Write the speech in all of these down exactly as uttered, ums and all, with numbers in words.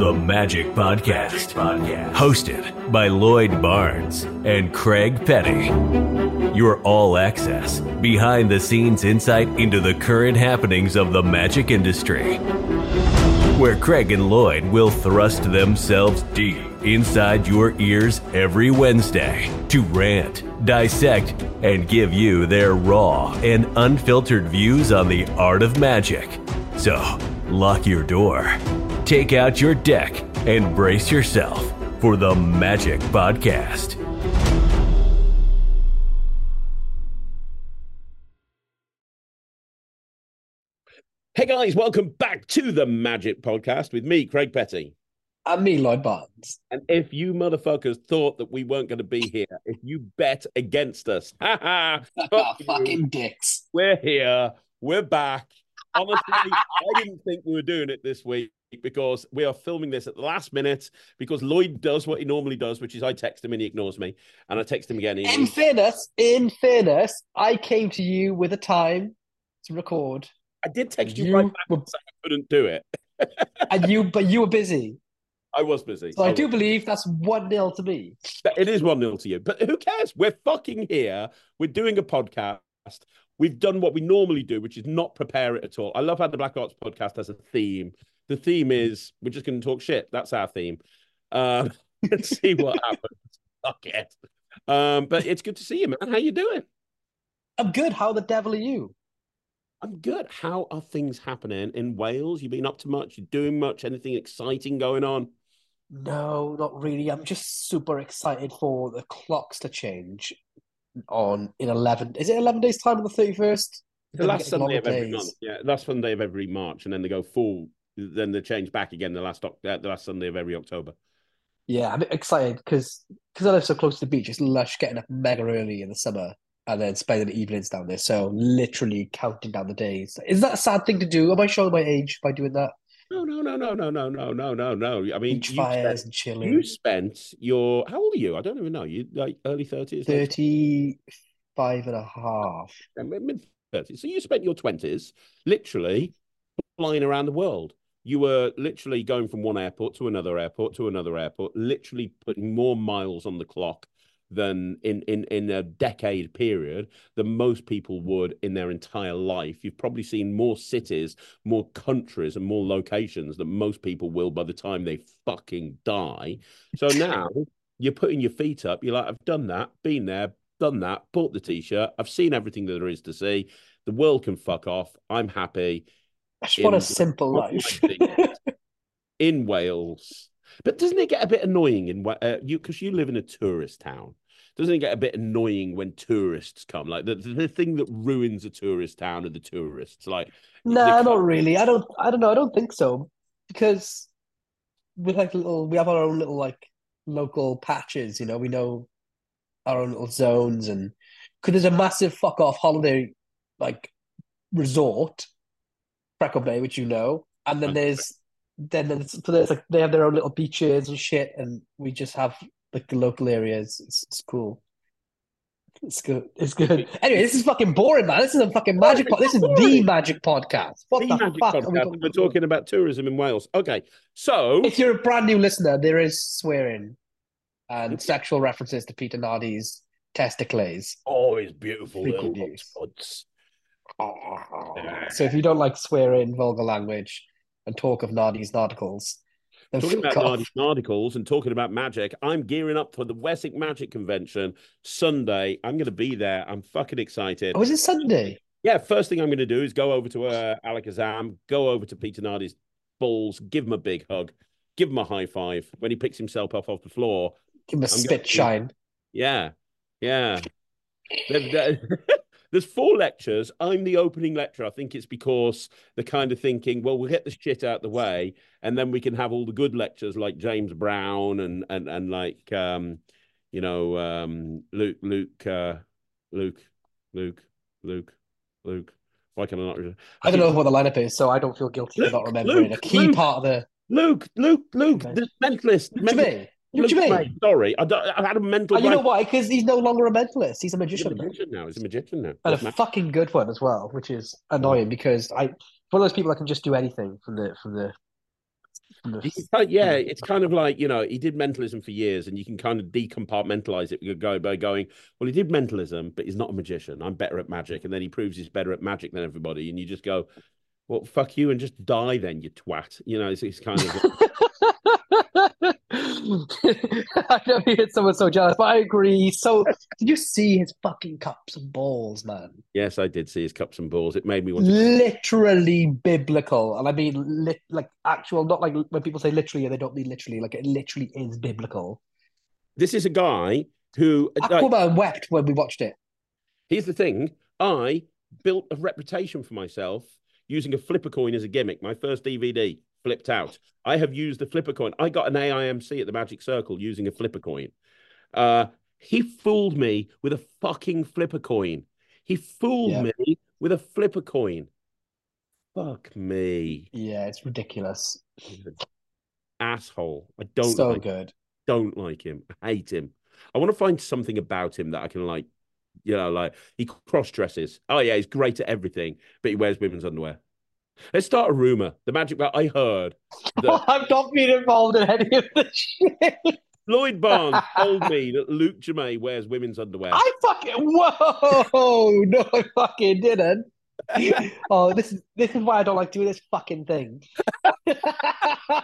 The Magic Podcast, hosted by Lloyd Barnes and Craig Petty. Your all-access, behind-the-scenes insight into the current happenings of the magic industry, where Craig and Lloyd will thrust themselves deep inside your ears every Wednesday to rant, dissect, and give you their raw and unfiltered views on the art of magic. So, lock your door, take out your deck, and brace yourself for the Magic Podcast. Hey guys, welcome back to the Magic Podcast with me, Craig Petty. And me, Lloyd Barnes. And if you motherfuckers thought that we weren't going to be here, if you bet against us, ha ha, fucking dicks. We're here, we're back. Honestly, I didn't think we were doing it this week because we are filming this at the last minute because Lloyd does what he normally does, which is I text him and he ignores me. And I text him again. And in fairness, in fairness, I came to you with a time to record. I did text you, you right back were, and say I couldn't do it. and you, but you were busy. I was busy. So I, I do was. believe that's one nil to me. It is one nil to you, but who cares? We're fucking here. We're doing a podcast. We've done what we normally do, which is not prepare it at all. I love how the Black Arts podcast has a theme. The theme is we're just going to talk shit. That's our theme. Um, let's see what happens. Fuck it. Um, but it's good to see you, man. How you doing? I'm good. How the devil are you? I'm good. How are things happening in Wales? You been up to much? You doing much? Anything exciting going on? No, not really. I'm just super excited for the clocks to change on in eleven. Is it eleven days time on the thirty-first? The last Sunday of every days. month. Yeah, last Sunday of every March, and then they go full. Then they change back again the last uh, the last Sunday of every October. Yeah, I'm excited because because I live so close to the beach. It's lush getting up mega early in the summer and then spending the evenings down there. So literally counting down the days. Is that a sad thing to do? Am I showing my age by doing that? No, no, no, no, no, no, no, no, no, no. I mean, beach you fires spent, and chilling. You spent your how old are you? I don't even know. You like early thirties, thirty-five and a half, mid thirties. So you spent your twenties literally flying around the world. You were literally going from one airport to another airport to another airport, literally putting more miles on the clock than in, in, in a decade period than most people would in their entire life. You've probably seen more cities, more countries, and more locations than most people will by the time they fucking die. So now you're putting your feet up. You're like, I've done that, been there, done that, bought the T-shirt. I've seen everything that there is to see. The world can fuck off. I'm happy. I just want a simple life. In Wales. But doesn't it get a bit annoying in uh, you because you live in a tourist town? Doesn't it get a bit annoying when tourists come? Like the, the, the thing that ruins a tourist town are the tourists. Like no, nah, not really. I don't. I don't know. I don't think so because we like little. We have our own little like local patches. You know, we know our own little zones, and because there's a massive fuck off holiday like resort, Freckle Bay, which you know, and then there's. Then there's, so there's like they have their own little beaches and shit, and we just have like the local areas. It's, it's cool. It's good. It's good. Anyway, this is fucking boring, man. This is a fucking magic. Po- this is the magic podcast. What the, the magic fuck? Podcast. Are we We're talking about tourism in Wales. Okay, so if you're a brand new listener, there is swearing and sexual references to Peter Nardi's testicles. Oh, it's beautiful. So if you don't like swearing, vulgar language, and talk of Nardi's Narticles. Talking about Nardi's Narticles and talking about magic, I'm gearing up for the Wessex Magic Convention Sunday. I'm going to be there. I'm fucking excited. Oh, is it Sunday? Yeah, first thing I'm going to do is go over to uh, Alakazam, go over to Peter Nardi's balls, give him a big hug, give him a high five. When he picks himself up off the floor, give him a I'm spit shine. To... Yeah, yeah. There's four lectures. I'm the opening lecturer. I think it's because they're kind of thinking, well, we'll get the shit out the way, and then we can have all the good lectures like James Brown and and and like um, you know, um, Luke, Luke, uh, Luke, Luke, Luke, Luke. Why can I not? I, I don't know what the lineup is, so I don't feel guilty Luke, for not remembering Luke, a key Luke, part of the Luke, Luke, Luke, okay. The mentalist. Luke mentalist. What do you mean? Sorry, I, I had a mental. And you know why? Because he's no longer a mentalist. He's a magician. He's a magician now. He's a magician now. And That's a magic. fucking good one as well, which is annoying because I, one of those people that can just do anything from the from the You can kind yeah, it's kind of like, you know, he did mentalism for years, and you can kind of decompartmentalize it go by going, well, he did mentalism, but he's not a magician. I'm better at magic. And then he proves he's better at magic than everybody. And you just go, well, fuck you, and just die then, you twat. You know, it's, it's kind of. I know he hit someone so jealous, but I agree. So, did you see his fucking cups and balls, man? Yes, I did see his cups and balls. It made me want to. Literally biblical. And I mean, li- like actual, not like when people say literally, they don't mean literally. Like, it literally is biblical. This is a guy who. Aquaman like, wept when we watched it. Here's the thing. I built a reputation for myself using a flipper coin as a gimmick. My first D V D flipped out. I have used the flipper coin. I got an A I M C at the Magic Circle using a flipper coin. Uh, he fooled me with a fucking flipper coin. He fooled Yeah. me with a flipper coin. Fuck me. Yeah, it's ridiculous. Asshole. I don't So like good. don't like him. I hate him. I want to find something about him that I can like, you know, like he cross dresses. Oh yeah, he's great at everything, but he wears women's underwear. Let's start a rumor. The Magic Belt. I heard that I've not been involved in any of this shit. Lloyd Barnes told me that Luke Jemay wears women's underwear. I fucking whoa! No, I fucking didn't. Oh, this is this is why I don't like doing this fucking thing. By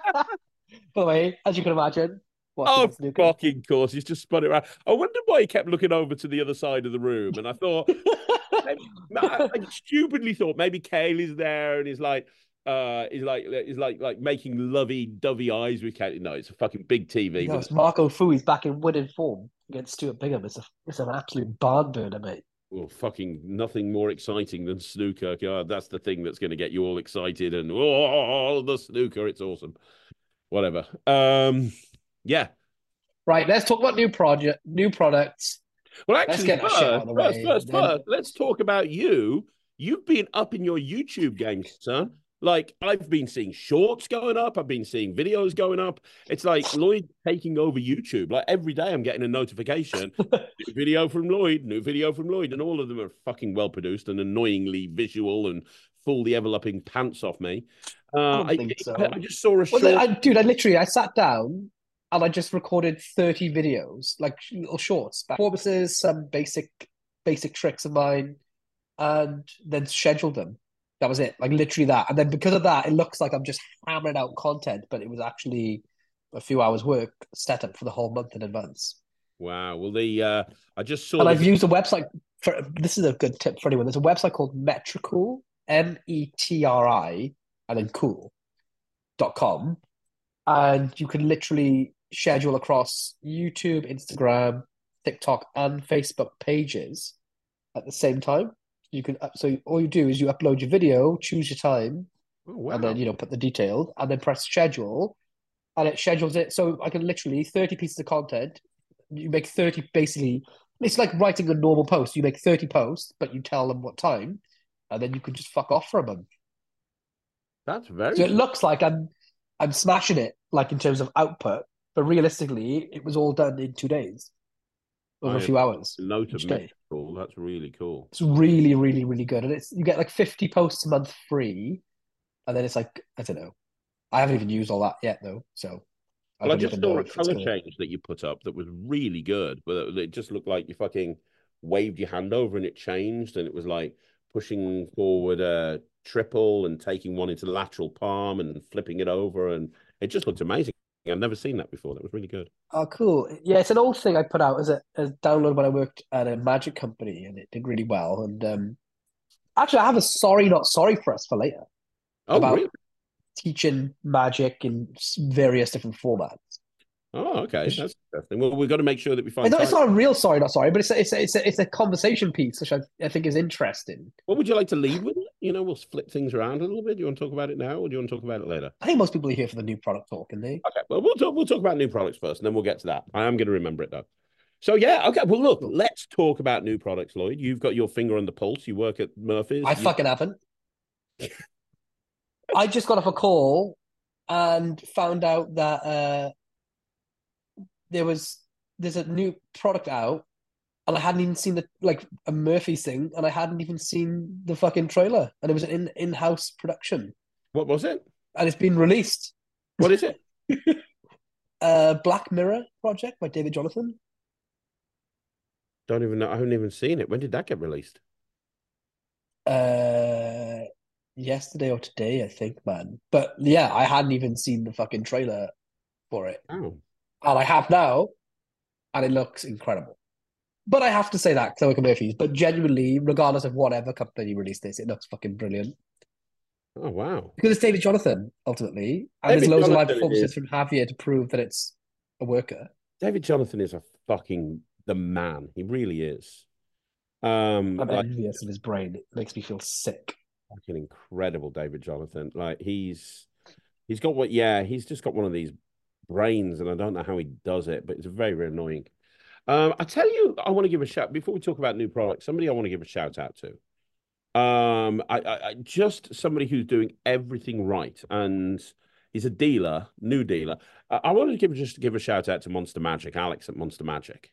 the way, as you can imagine, Oh, fucking course. He's just spun it around. I wondered why he kept looking over to the other side of the room. And I thought, maybe, I, I stupidly thought maybe Kaylee's there and he's like, uh, he's like, he's like, like making lovey-dovey eyes with Kaylee. No, it's a fucking big T V. No, it's Marco Fu. He's back in winning form against Stuart Bingham. It's, a, it's an absolute barn burner, mate. Well, fucking nothing more exciting than snooker. God, that's the thing that's going to get you all excited. And oh, the snooker, it's awesome. Whatever. Um, yeah. Right, let's talk about new project, new products. Well, actually, let's get first, that shit out of the first, way. first, Then... first, let's talk about you. You've been up in your YouTube game, son. Like, I've been seeing shorts going up. I've been seeing videos going up. It's like Lloyd taking over YouTube. Like, every day I'm getting a notification. New video from Lloyd, new video from Lloyd. And all of them are fucking well-produced and annoyingly visual and fool the ever-upping pants off me. Uh, I, I, so. I, I just saw a short... Well, I, dude, I literally, I sat down and I just recorded thirty videos, like little shorts, performances, some basic basic tricks of mine, and then scheduled them. That was it, like literally that. And then because of that, it looks like I'm just hammering out content, but it was actually a few hours work set up for the whole month in advance. Wow. Well, the uh, I just saw. And the... I've used a website for this is a good tip for anyone. There's a website called Metricool, M E T R I, and then cool dot com, and you can literally schedule across YouTube, Instagram, TikTok, and Facebook pages at the same time. You can so all you do is you upload your video, choose your time, oh, wow. and then you know put the details, and then press schedule, and it schedules it. So I can literally thirty pieces of content. You make thirty basically. It's like writing a normal post. You make thirty posts, but you tell them what time, and then you can just fuck off for a month. That's very. So it looks like I'm I'm smashing it, like in terms of output, but realistically, it was all done in two days, over I a few hours. Note of Metricool. That's really cool. It's really, really, really good, and it's you get like fifty posts a month free, and then it's like I don't know. I haven't even used all that yet though, so. Well, I, I just saw a color change that you put up that was really good. But it just looked like you fucking waved your hand over and it changed, and it was like pushing forward a triple and taking one into the lateral palm and flipping it over, and it just looked amazing. I've never seen that before. That was really good. Oh, cool. Yeah, it's an old thing I put out as a, as a download when I worked at a magic company, and it did really well. And um, actually, I have a sorry, not sorry for us for later. Oh, about really? Teaching magic in various different formats. Oh, okay, that's interesting. Well, we've got to make sure that we find. It's not, it's not a real sorry, not sorry, but it's a, it's a, it's a, it's a conversation piece, which I, I think is interesting. What would you like to lead with? You know, we'll flip things around a little bit. Do you want to talk about it now, or do you want to talk about it later? I think most people are here for the new product talk, and they. Okay, well, we'll talk. We'll talk about new products first, and then we'll get to that. I am going to remember it though. So yeah, okay. Well, look, let's talk about new products, Lloyd. You've got your finger on the pulse. You work at Murphy's. I you... fucking haven't. I just got off a call and found out that uh, there was there's a new product out, and I hadn't even seen the like a Murphy's thing, and I hadn't even seen the fucking trailer, and it was an in in house production. What was it? And it's been released. What is it? uh, Black Mirror project by David Jonathan. Don't even know. I haven't even seen it. When did that get released? Uh, yesterday or today, I think, man. But yeah, I hadn't even seen the fucking trailer for it, Oh, and I have now, and it looks incredible. But I have to say that Chloe Murphy's. But genuinely, regardless of whatever company released this, it looks fucking brilliant oh wow. because it's David Jonathan ultimately, and there's David loads of live Jonathan performances is from Javier to prove that it's a worker. David Jonathan is a fucking the man. He really is. Um, I'm like envious of his brain. It makes me feel sick. fucking incredible, David Jonathan. Like he's he's got what? Yeah, he's just got one of these brains, and I don't know how he does it, but it's very, very annoying. Um, I tell you, I want to give a shout before we talk about new products. Somebody I want to give a shout out to. Um, I, I, I just somebody who's doing everything right, and he's a dealer, new dealer. I, I wanted to give just to give a shout out to Monster Magic, Alex at Monster Magic.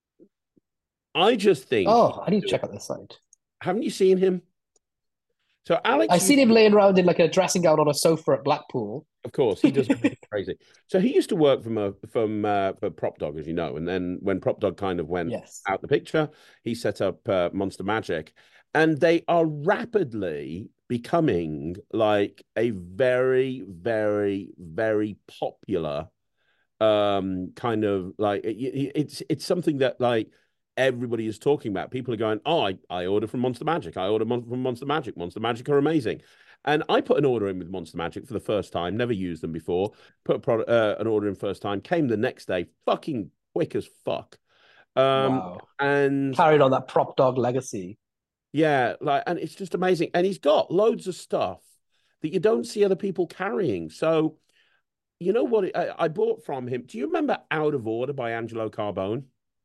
I just think, Oh, I need to check out this site. haven't you seen him? So Alex I seen used him to- laying around in like a dressing gown on a sofa at Blackpool. Of course, he does everything crazy. So he used to work from a from uh, for Prop Dog, as you know, and then when Prop Dog kind of went Yes. out the picture, he set up uh, Monster Magic, and they are rapidly becoming like a very, very, very popular um kind of like it, it- it's it's something that like everybody is talking about. People are going, oh, I, I order from Monster Magic. I order mon from Monster Magic. Monster Magic are amazing. And I put an order in with Monster Magic for the first time, never used them before. Put a product, uh, an order in first time, came the next day, fucking quick as fuck. Um, Wow. and Carried on that prop dog legacy. yeah, like, and it's just amazing. And he's got loads of stuff that you don't see other people carrying. So, you know what I, I bought from him? Do you remember Out of Order by Angelo Carbone?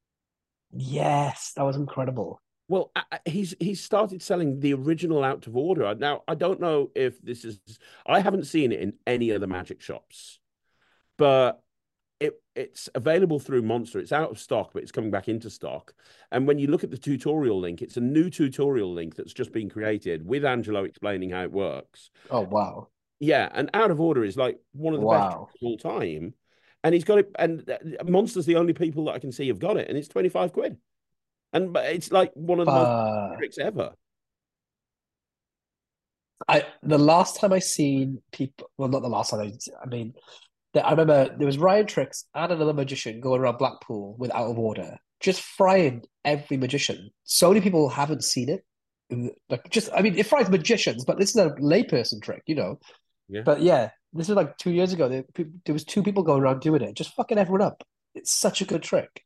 Yes, that was incredible. Well, I, I- he's he's started selling the original Out of Order. Now, I don't know if this is, I haven't seen it in any of the magic shops, but it it's available through Monster. It's out of stock, but it's coming back into stock. And when you look at the tutorial link, it's a new tutorial link that's just been created with Angelo explaining how it works. Oh wow. Yeah, and Out of Order is like one of the best Wow. tricks of all time. And he's got it, and uh, Monster's the only people that I can see have got it, and it's twenty-five quid. And but it's like one of the most Uh, tricks ever. I the last time I seen people, well, not the last time I, I mean, that I remember there was Ryan Tricks and another magician going around Blackpool with Out of Order, just frying every magician. So many people haven't seen it. Like, just, I mean, it fries magicians, but this is a layperson trick, you know. Yeah. But yeah, this was like two years ago. There, there was two people going around doing it, just fucking everyone up. It's such a good trick.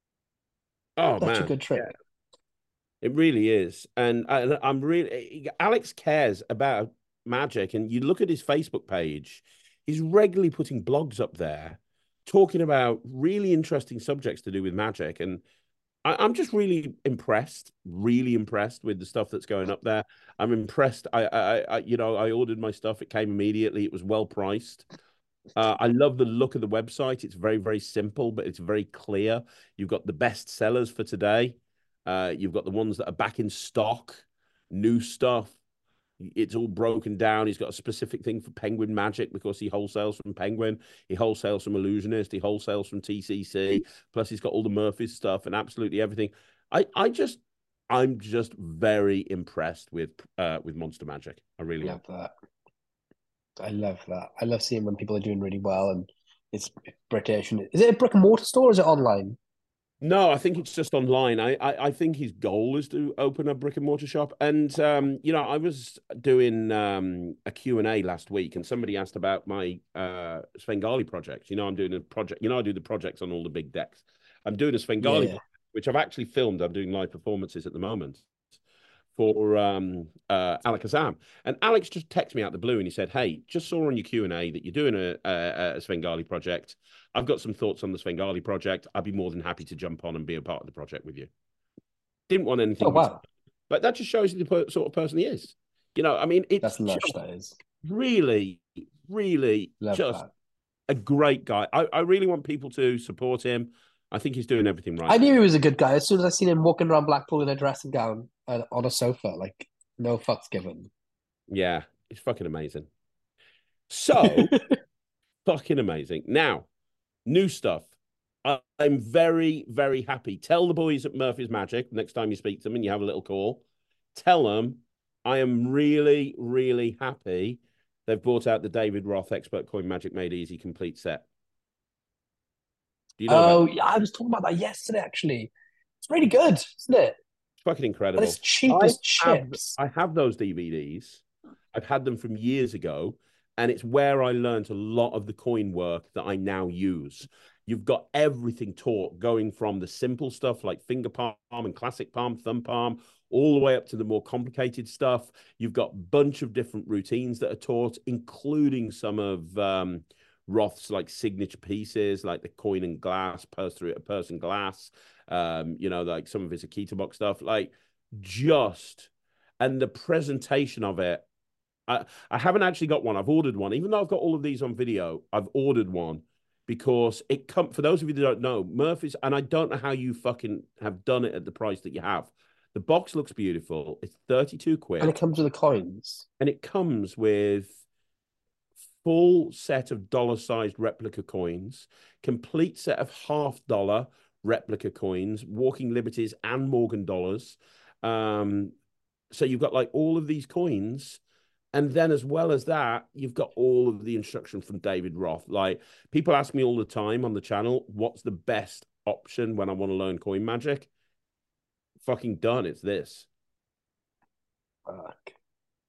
Oh Such a man, good trick. yeah, it really is. And I, I'm really Alex cares about magic, and you look at his Facebook page, he's regularly putting blogs up there talking about really interesting subjects to do with magic. And I, I'm just really impressed, really impressed with the stuff that's going up there. I'm impressed. I, I, I you know, I ordered my stuff. It came immediately. It was well priced. Uh, I love the look of the website. It's very, very simple, but it's very clear. You've got the best sellers for today. Uh, you've got the ones that are back in stock, new stuff. It's all broken down. He's got a specific thing for Penguin Magic because he wholesales from Penguin. He wholesales from Illusionist. He wholesales from T C C. Plus, he's got all the Murphy's stuff and absolutely everything. I, I just, I'm just very impressed with, uh, with Monster Magic. I really am. Love that. I love that. I love seeing when people are doing really well and it's British. And is it a brick and mortar store or is it online? No, I think it's just online. I, I, I think his goal is to open a brick and mortar shop. And um, you know, I was doing um a Q and A last week, and somebody asked about my uh Svengali project. You know, I'm doing a project. You know, I do the projects on all the big decks. I'm doing a Svengali, Yeah. project, which I've actually filmed. I'm doing live performances at the moment for um uh Alakazam. And Alex just texted me out the blue and he said, "Hey, just saw on your Q and A that you're doing a, a, a Svengali project. I've got some thoughts on the Svengali project. I'd be more than happy to jump on and be a part of the project with you." Didn't want anything. Oh, wow. But that just shows you the sort of person he is. You know, I mean, it's That's lush, just that is. really, really Love just that. a great guy. I, I really want people to support him. I think he's doing everything right. I knew he was a good guy. As soon as I seen him walking around Blackpool in a dressing gown uh, on a sofa, like, no fucks given. Yeah, it's fucking amazing. So, fucking amazing. Now, new stuff. I, I'm very, very happy. Tell the boys at Murphy's Magic next time you speak to them and you have a little call. Tell them I am really, really happy they've brought out the David Roth Expert Coin Magic Made Easy complete set. Do you know Oh, about it? yeah, I was talking about that yesterday, actually. It's really good, isn't it? It's fucking And incredible. it's cheap I as have, chips. I have those D V Ds. I've had them from years ago, and it's where I learned a lot of the coin work that I now use. You've got everything taught, going from the simple stuff like finger palm and classic palm, thumb palm, all the way up to the more complicated stuff. You've got a bunch of different routines that are taught, including some of um, Roth's like signature pieces, like the coin and glass, purse through a purse and glass. Um, you know, like some of his Akita box stuff, like just and the presentation of it. I, I haven't actually got one. I've ordered one, even though I've got all of these on video. I've ordered one because it come for those of you that don't know, Murphy's, and I don't know how you fucking have done it at the price that you have. The box looks beautiful. It's thirty-two quid. And it comes with the coins. And it comes with full set of dollar-sized replica coins, complete set of half dollar replica coins, Walking Liberties and Morgan dollars. Um, so you've got like all of these coins. And then as well as that, you've got all of the instruction from David Roth. Like people ask me all the time on the channel, what's the best option when I want to learn coin magic? Fucking done. It's this. Fuck.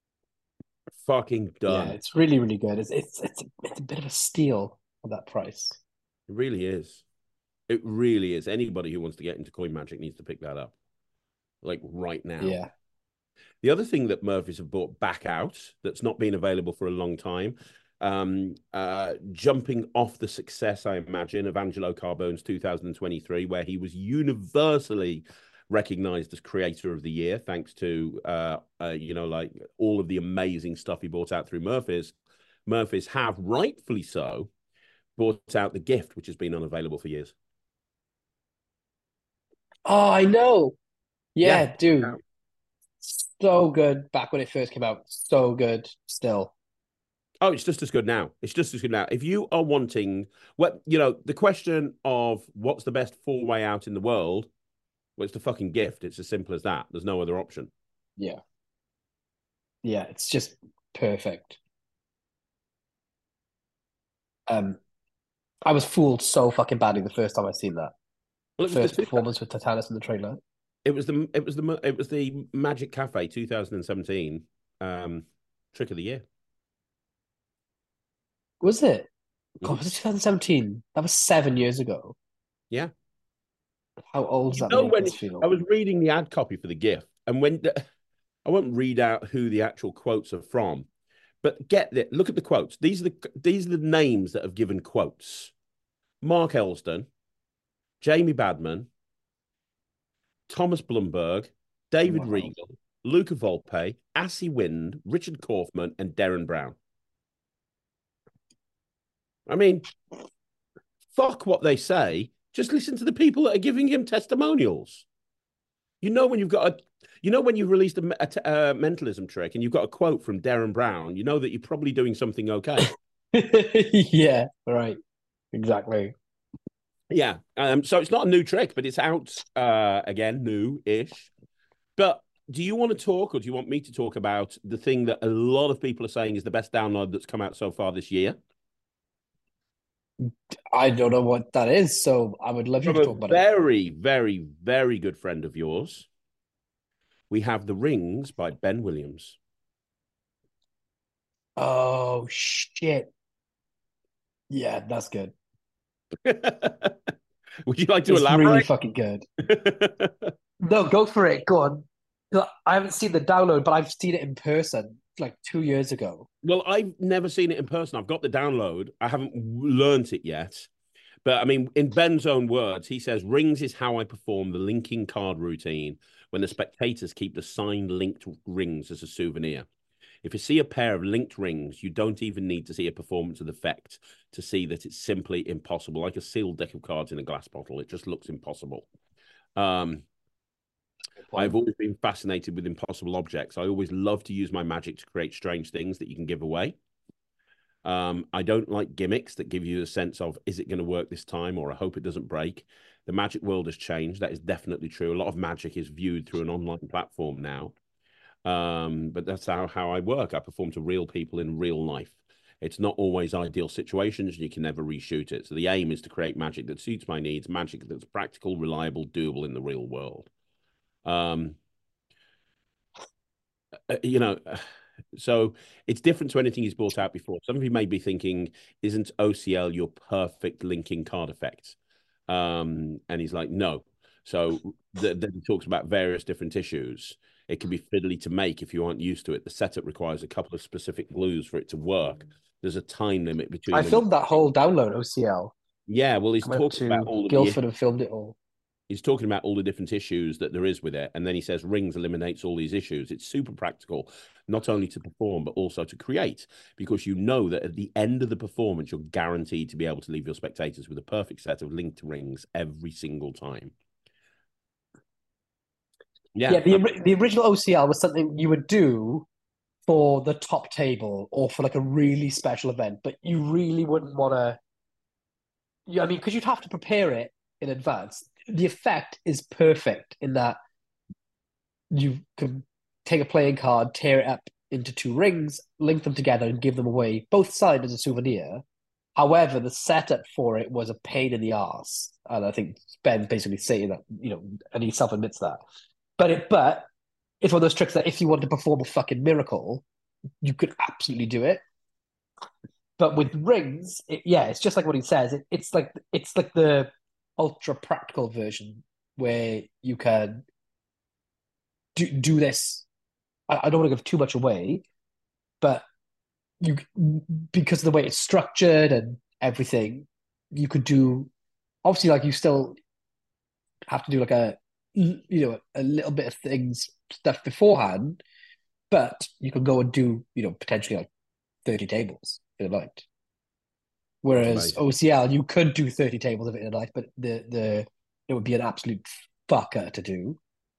Fucking done. Yeah, it's really, really good. It's it's it's a, it's a bit of a steal at that price. It really is. It really is. Anybody who wants to get into coin magic needs to pick that up. Like right now. Yeah. The other thing that Murphys have brought back out that's not been available for a long time, um, uh, jumping off the success, I imagine, of Angelo Carbone's two thousand twenty-three, where he was universally recognized as creator of the year, thanks to, uh, uh, you know, like all of the amazing stuff he brought out through Murphys. Murphys have, rightfully so, brought out the gift, which has been unavailable for years. Oh, I know. Yeah, Yeah. dude. So good back when it first came out. So good still. Oh, it's just as good now. It's just as good now. If you are wanting, well, you know, the question of what's the best four way out in the world, well, it's the fucking gift. It's as simple as that. There's no other option. Yeah. Yeah, it's just perfect. Um, I was fooled so fucking badly the first time I seen that. Well, it was First the, performance with Titanis in the trailer. it was the it was the it was the Magic Cafe twenty seventeen um, trick of the year. Was it? God, Mhm. was it twenty seventeen? That was seven years ago. Yeah. How old does You that know, make when us feel? I was reading the ad copy for the gift, and when the, I won't read out who the actual quotes are from, but get it. Look at the quotes. These are the these are the names that have given quotes: Mark Elston, Jamie Badman, Thomas Blumberg, David Wow. Regal, Luca Volpe, Assy Wind, Richard Kaufman, and Darren Brown. I mean, fuck what they say. Just listen to the people that are giving him testimonials. You know when you've got a, you know when you've released a, a, a mentalism trick and you've got a quote from Darren Brown, you know that you're probably doing something okay. Yeah, right. Exactly. Yeah. Um. So it's not a new trick, but it's out uh again, new-ish. But do you want to talk, or do you want me to talk about the thing that a lot of people are saying is the best download that's come out so far this year? I don't know what that is, so I would love you From to a talk about it. very, very, very good friend of yours, we have The Rings by Ben Williams. Oh shit. Yeah, that's good. Would you like to It's really elaborate? fucking good. No, go for it. Go on. I haven't seen the download, but I've seen it in person like two years ago. Well, I've never seen it in person. I've got the download. I haven't learnt it yet. But I mean, in Ben's own words, he says, Rings is how I perform the linking card routine when the spectators keep the signed linked rings as a souvenir. If you see a pair of linked rings, you don't even need to see a performance of the effect to see that it's simply impossible, like a sealed deck of cards in a glass bottle. It just looks impossible. Um, I've always been fascinated with impossible objects. I always love to use my magic to create strange things that you can give away. Um, I don't like gimmicks that give you a sense of, is it going to work this time, or I hope it doesn't break. The magic world has changed. That is definitely true. A lot of magic is viewed through an online platform now. Um, but that's how, how I work. I perform to real people in real life. It's not always ideal situations, and you can never reshoot it. So the aim is to create magic that suits my needs, magic that's practical, reliable, doable in the real world. Um, uh, you know, so it's different to anything he's brought out before. Some of you may be thinking, isn't O C L your perfect linking card effect? Um, and he's like, no. So then he talks about various different issues. It can be fiddly to make if you aren't used to it. The setup requires a couple of specific glues for it to work. There's a time limit between I them. filmed that whole download O C L. Yeah, well, he's I went talking to about all of Guildford the and filmed it all. he's talking about all the different issues that there is with it, and then he says rings eliminates all these issues. It's super practical, not only to perform but also to create, because you know that at the end of the performance you're guaranteed to be able to leave your spectators with a perfect set of linked rings every single time. Yeah, Yeah, the the original O C L was something you would do for the top table or for like a really special event, but you really wouldn't want to. Yeah, I mean, because you'd have to prepare it in advance. The effect is perfect in that you can take a playing card, tear it up into two rings, link them together, and give them away both sides as a souvenir. However, the setup for it was a pain in the ass, and I think Ben's basically saying that, you know, and he self admits that. But it, but it's one of those tricks that if you want to perform a fucking miracle, you could absolutely do it. But with rings, it, yeah, it's just like what he says. It, it's like it's like the ultra practical version where you can do do this. I, I don't want to give too much away, but you because of the way it's structured and everything, you could do obviously like you still have to do like a you know a little bit of things stuff beforehand, but you can go and do you know potentially like thirty tables in a night. Whereas O C L, you could do thirty tables of it in a night, but the the it would be an absolute fucker to do.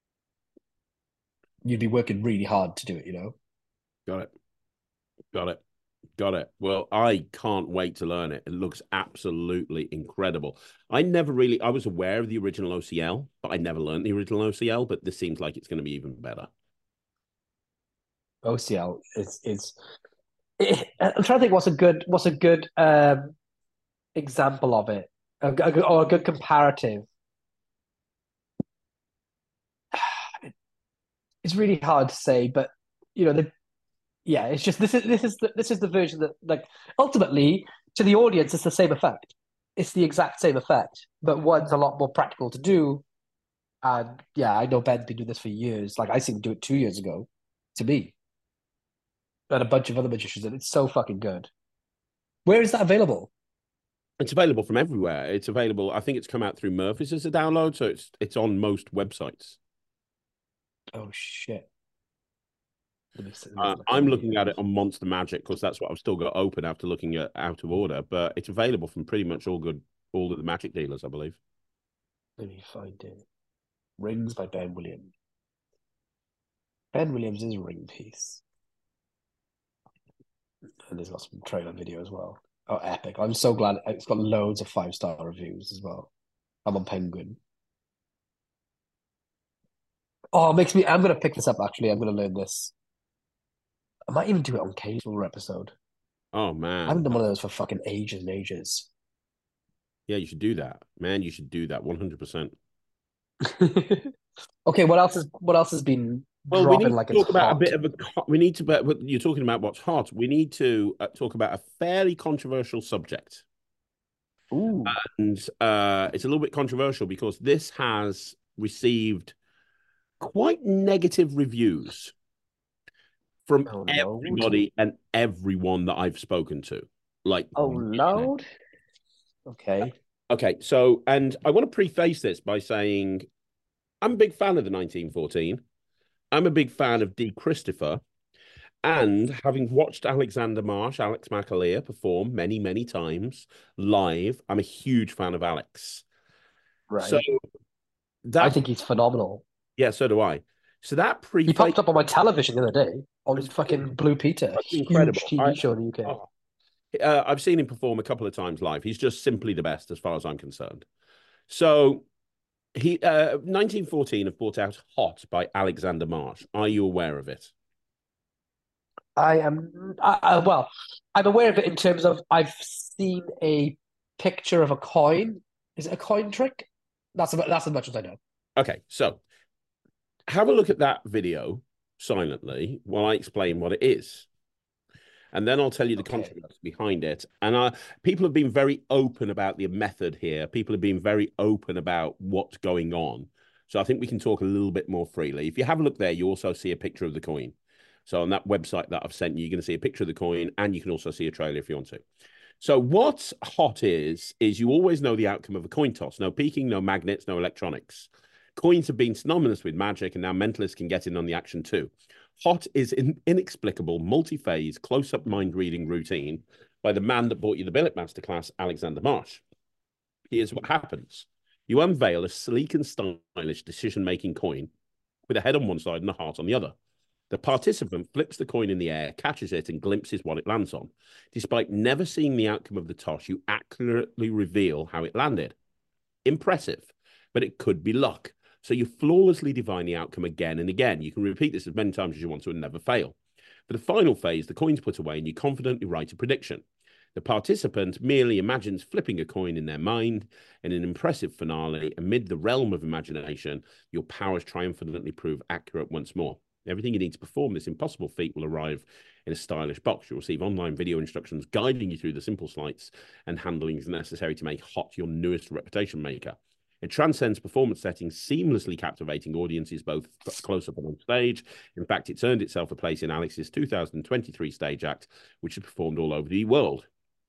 You'd be working really hard to do it, you know. Got it. Got it. Got it. Well, I can't wait to learn it. It looks absolutely incredible. I never really, I was aware of the original O C L, but I never learned the original O C L, but this seems like it's going to be even better. O C L is, is it, I'm trying to think what's a good, what's a good um, example of it, a, a, or a good comparative. It's really hard to say, but you know, the yeah, it's just this is this is the, this is the version that like ultimately to the audience it's the same effect. It's the exact same effect, but one's a lot more practical to do. And yeah, I know Ben's been doing this for years. Like I seen him do it two years ago to me. And a bunch of other magicians, and it's so fucking good. Where is that available? It's available from everywhere. It's available. I think it's come out through Murphy's as a download, so it's it's on most websites. Oh shit. Uh, I'm looking at it on Monster Magic because that's what I've still got open after looking at Out of Order, but it's available from pretty much all good, all of the magic dealers, I believe. Let me find it. Rings by Ben Williams. Ben Williams is Ring Piece. And there's got some trailer video as well. Oh, epic. I'm so glad it's got loads of five-star reviews as well. I'm on Penguin. Oh, it makes me, I'm going to pick this up actually. I'm going to learn this. I might even do it on Casual episode. Oh man, I haven't done one of those for fucking ages and ages. Yeah, you should do that, man. You should do that one hundred percent. Okay, what else is what else has been well? We need like to talk about hot? a bit of a. We need to. But you're talking about what's hot. We need to uh, talk about a fairly controversial subject. Ooh. And uh, it's a little bit controversial because this has received quite negative reviews from oh, everybody and everyone that I've spoken to. Like, oh, loud. Okay. Okay. So, and I want to preface this by saying I'm a big fan of the nineteen fourteen. I'm a big fan of Dee Christopher. And having watched Alexander Marsh, Alex McAleer perform many, many times live, I'm a huge fan of Alex. Right. So that, I think he's phenomenal. Yeah, so do I. So that pre he popped up on my television the other day on fucking Blue Peter. That's incredible. Huge T V I, show in the U K. Oh, Uh, I've seen him perform a couple of times live. He's just simply the best as far as I'm concerned. So he, uh, nineteen fourteen have brought out Hot by Alexander Marsh. Are you aware of it? I am, I, I, well, I'm aware of it in terms of I've seen a picture of a coin. Is it a coin trick? That's about, that's as much as I know. Okay, so have a look at that video silently while I explain what it is. And then I'll tell you the Okay. controversy behind it. And uh, people have been very open about the method here. People have been very open about what's going on. So I think we can talk a little bit more freely. If you have a look there, you also see a picture of the coin. So on that website that I've sent you, you're going to see a picture of the coin, and you can also see a trailer if you want to. So what's Hot is, is you always know the outcome of a coin toss. No peeking, no magnets, no electronics. Coins have been synonymous with magic, and now mentalists can get in on the action too. Hot is an inexplicable, multi-phase, close-up mind-reading routine by the man that brought you the Billet Masterclass, Alexander Marsh. Here's what happens. You unveil a sleek and stylish decision-making coin with a head on one side and a heart on the other. The participant flips the coin in the air, catches it, and glimpses what it lands on. Despite never seeing the outcome of the toss, you accurately reveal how it landed. Impressive, but it could be luck. So you flawlessly divine the outcome again and again. You can repeat this as many times as you want to and never fail. For the final phase, the coin's put away and you confidently write a prediction. The participant merely imagines flipping a coin in their mind. In an impressive finale, amid the realm of imagination, your powers triumphantly prove accurate once more. Everything you need to perform this impossible feat will arrive in a stylish box. You'll receive online video instructions guiding you through the simple sleights and handlings necessary to make Hot your newest reputation maker. It transcends performance settings, seamlessly captivating audiences both close up and on stage. In fact, it's earned itself a place in Alex's two thousand twenty-three stage act, which is performed all over the world.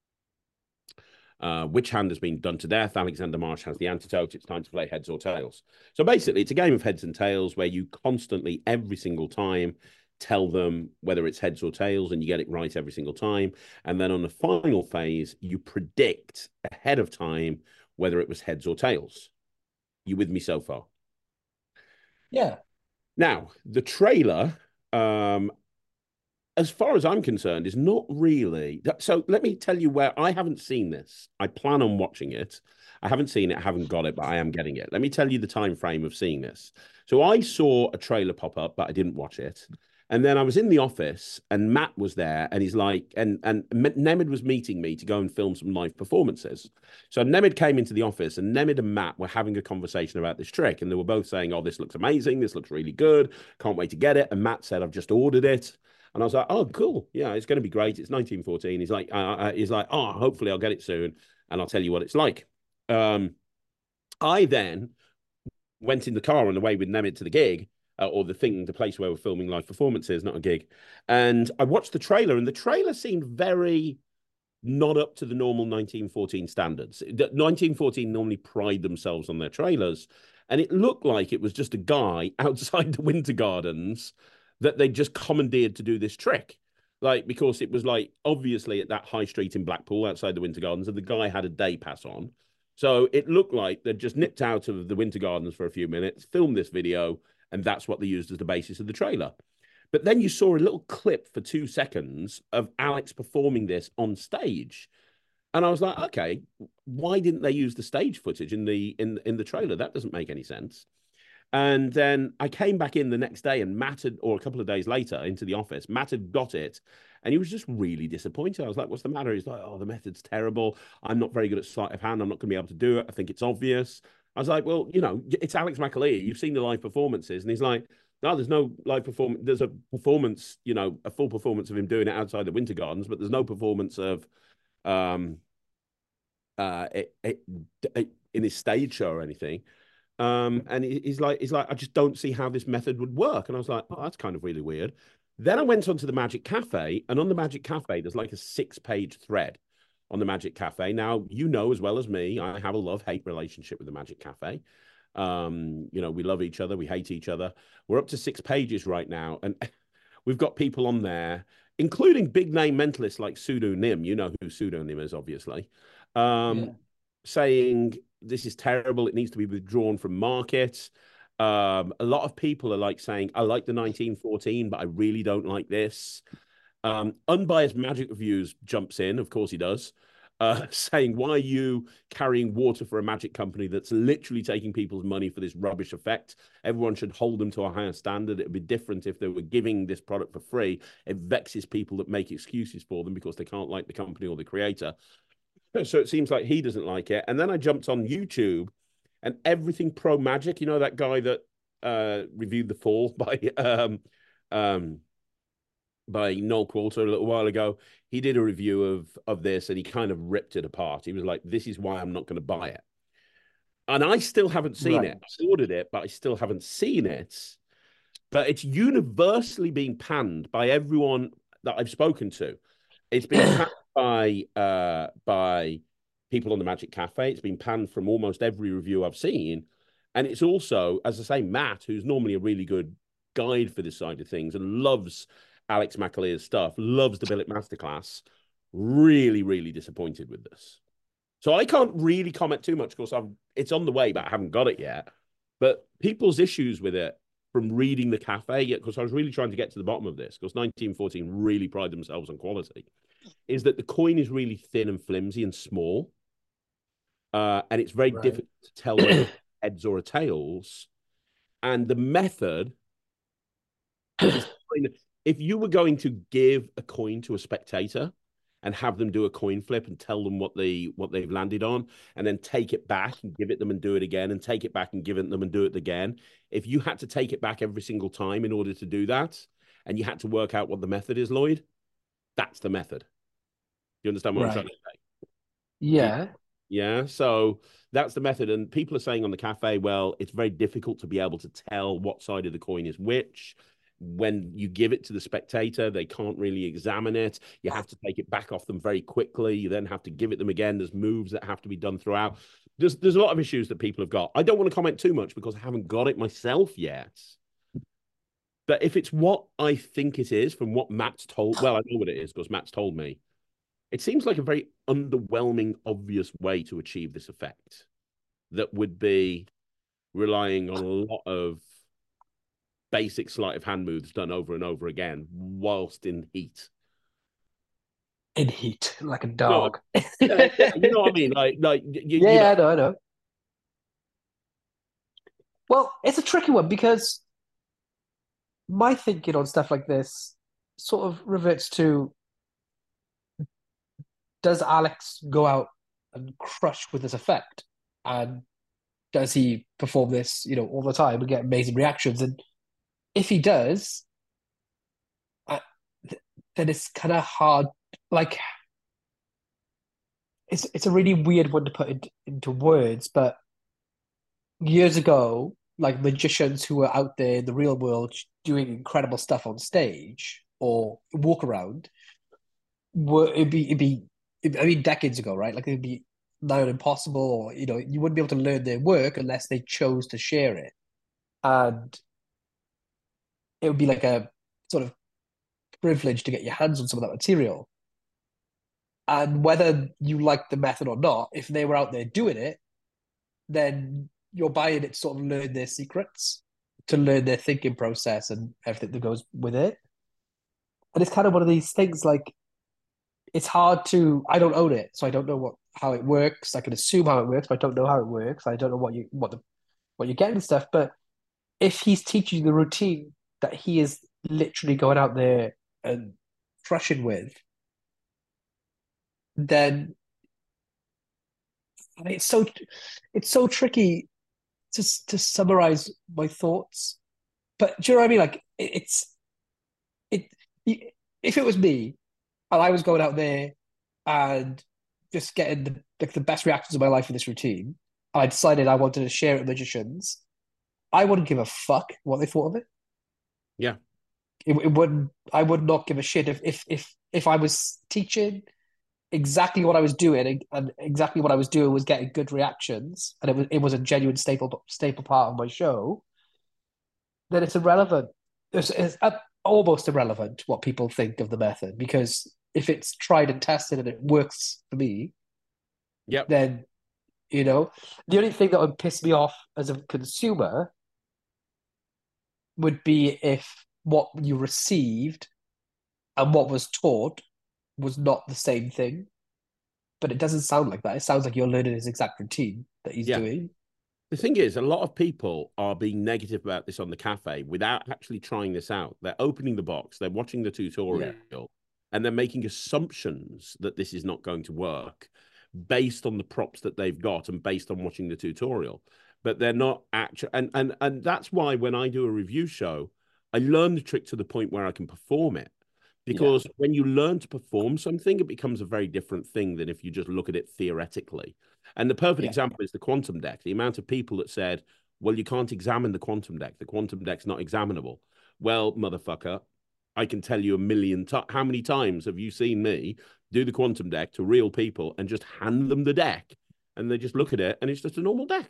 Uh, which hand has been done to death? Alexander Marsh has the antidote. It's time to play heads or tails. So basically, it's a game of heads and tails where you constantly, every single time, tell them whether it's heads or tails, and you get it right every single time. And then on the final phase, you predict ahead of time whether it was heads or tails. You with me so far? Yeah. Now, the trailer, um, as far as I'm concerned, is not really. So let me tell you where I haven't seen this. I plan on watching it. I haven't seen it, I haven't got it, but I am getting it. Let me tell you the time frame of seeing this. So I saw a trailer pop up, but I didn't watch it. And then I was in the office and Matt was there and he's like, and, and Nemid was meeting me to go and film some live performances. So Nemid came into the office and Nemid and Matt were having a conversation about this trick. And they were both saying, oh, this looks amazing. This looks really good. Can't wait to get it. And Matt said, I've just ordered it. And I was like, oh, cool. Yeah, it's going to be great. It's nineteen fourteen. He's like, uh, uh, he's like, oh, hopefully I'll get it soon. And I'll tell you what it's like. Um, I then went in the car on the way with Nemid to the gig. Uh, or the thing, the place where we're filming live performances, not a gig. And I watched the trailer, and the trailer seemed very not up to the normal nineteen fourteen standards. nineteen fourteen normally pride themselves on their trailers, and it looked like it was just a guy outside the Winter Gardens that they just commandeered to do this trick. Like, because it was like, obviously at that high street in Blackpool outside the Winter Gardens, and the guy had a day pass on. So it looked like they'd just nipped out of the Winter Gardens for a few minutes, filmed this video, and that's what they used as the basis of the trailer. But then you saw a little clip for two seconds of Alex performing this on stage. And I was like, okay, why didn't they use the stage footage in the in, in the trailer? That doesn't make any sense. And then I came back in the next day and Matt had, or a couple of days later into the office, Matt had got it and he was just really disappointed. I was like, what's the matter? He's like, oh, the method's terrible. I'm not very good at sleight of hand. I'm not going to be able to do it. I think it's obvious. I was like, well, you know, it's Alex McAleer. You've seen the live performances. And he's like, no, there's no live performance. There's a performance, you know, a full performance of him doing it outside the Winter Gardens, but there's no performance of um, uh, it, it, it, in his stage show or anything. Um, and he's like, he's like, I just don't see how this method would work. And I was like, oh, that's kind of really weird. Then I went onto the Magic Cafe, and on the Magic Cafe, there's like a six-page thread on the Magic Cafe. Now, you know as well as me, I have a love-hate relationship with the Magic Cafe. Um, you know, we love each other, we hate each other. We're up to six pages right now, and we've got people on there, including big-name mentalists like Pseudonym. You know who Pseudonym is, obviously. Um, yeah. Saying this is terrible, it needs to be withdrawn from market. Um, a lot of people are like saying, I like the nineteen fourteen, but I really don't like this. Um, Unbiased Magic Reviews jumps in, of course he does, uh, saying, why are you carrying water for a magic company that's literally taking people's money for this rubbish effect? Everyone should hold them to a higher standard. It would be different if they were giving this product for free. It vexes people that make excuses for them because they can't like the company or the creator. So it seems like he doesn't like it. And then I jumped on YouTube and everything pro magic, you know, that guy that uh, reviewed The Fall by um, um, by Noel Coulter a little while ago. He did a review of of this and he kind of ripped it apart. He was like, this is why I'm not going to buy it. And I still haven't seen Right. it. I ordered it, but I still haven't seen it. But it's universally being panned by everyone that I've spoken to. It's been panned by uh, by people on the Magic Cafe. It's been panned from almost every review I've seen. And it's also, as I say, Matt, who's normally a really good guide for this side of things and loves Alex McAleer's stuff, loves the Billet Masterclass, really, really disappointed with this. So I can't really comment too much because I've it's on the way, but I haven't got it yet. But people's issues with it from reading the cafe, because I was really trying to get to the bottom of this, because nineteen fourteen really pride themselves on quality, is that the coin is really thin and flimsy and small. Uh, and it's very right. difficult to tell whether it's heads or a tails. And the method is kind of, if you were going to give a coin to a spectator and have them do a coin flip and tell them what they what they've landed on, and then take it back and give it them and do it again, and take it back and give it them and do it again. If you had to take it back every single time in order to do that, and you had to work out what the method is, Lloyd, that's the method. You understand what right. I'm trying to say? Yeah. Yeah. So that's the method. And people are saying on the cafe, well, it's very difficult to be able to tell what side of the coin is which. When you give it to the spectator, they can't really examine it. You have to take it back off them very quickly. You then have to give it them again. There's moves that have to be done throughout. There's, there's a lot of issues that people have got. I don't want to comment too much because I haven't got it myself yet. But if it's what I think it is from what Matt's told, well, I know what it is because Matt's told me. It seems like a very underwhelming, obvious way to achieve this effect that would be relying on a lot of basic sleight of hand moves done over and over again whilst in heat. In heat, like a dog. No, you know what I mean? Like, like you, yeah, you know. I know, I know. Well, it's a tricky one because my thinking on stuff like this sort of reverts to, does Alex go out and crush with this effect? And does he perform this, you know, all the time and get amazing reactions? And if he does, uh, th- then it's kind of hard. Like, it's it's a really weird one to put it into words. But years ago, like magicians who were out there in the real world doing incredible stuff on stage or walk around, were it'd be it'd be I mean decades ago, right? Like it'd be now impossible, or you know, you wouldn't be able to learn their work unless they chose to share it, and it would be like a sort of privilege to get your hands on some of that material. And whether you like the method or not, if they were out there doing it, then you're buying it to sort of learn their secrets, to learn their thinking process and everything that goes with it. And it's kind of one of these things, like, it's hard to, I don't own it, so I don't know what how it works. I can assume how it works, but I don't know how it works. I don't know what you what the what you're getting and stuff. But if he's teaching you the routine that he is literally going out there and crushing with, then I mean, it's so it's so tricky to to summarize my thoughts. But do you know what I mean? Like it, it's it if it was me and I was going out there and just getting the like the best reactions of my life in this routine, and I decided I wanted to share it with magicians, I wouldn't give a fuck what they thought of it. Yeah. It, it wouldn't. I would not give a shit if if if if I was teaching exactly what I was doing and exactly what I was doing was getting good reactions, and it was it was a genuine staple staple part of my show. Then it's irrelevant. It's, it's almost irrelevant what people think of the method, because if it's tried and tested and it works for me, yeah, then you know the only thing that would piss me off as a consumer would be if what you received and what was taught was not the same thing. But it doesn't sound like that. It sounds like you're learning his exact routine that he's Yeah. doing. The thing is, a lot of people are being negative about this on the cafe without actually trying this out. They're opening the box, they're watching the tutorial, yeah. and they're making assumptions that this is not going to work based on the props that they've got and based on watching the tutorial. But they're not actually, and and and that's why when I do a review show, I learn the trick to the point where I can perform it. Because yeah. when you learn to perform something, it becomes a very different thing than if you just look at it theoretically. And the perfect yeah. example is the quantum deck. The amount of people that said, well, you can't examine the quantum deck. The quantum deck's not examinable. Well, motherfucker, I can tell you a million times. How many times have you seen me do the quantum deck to real people and just hand them the deck? And they just look at it and it's just a normal deck.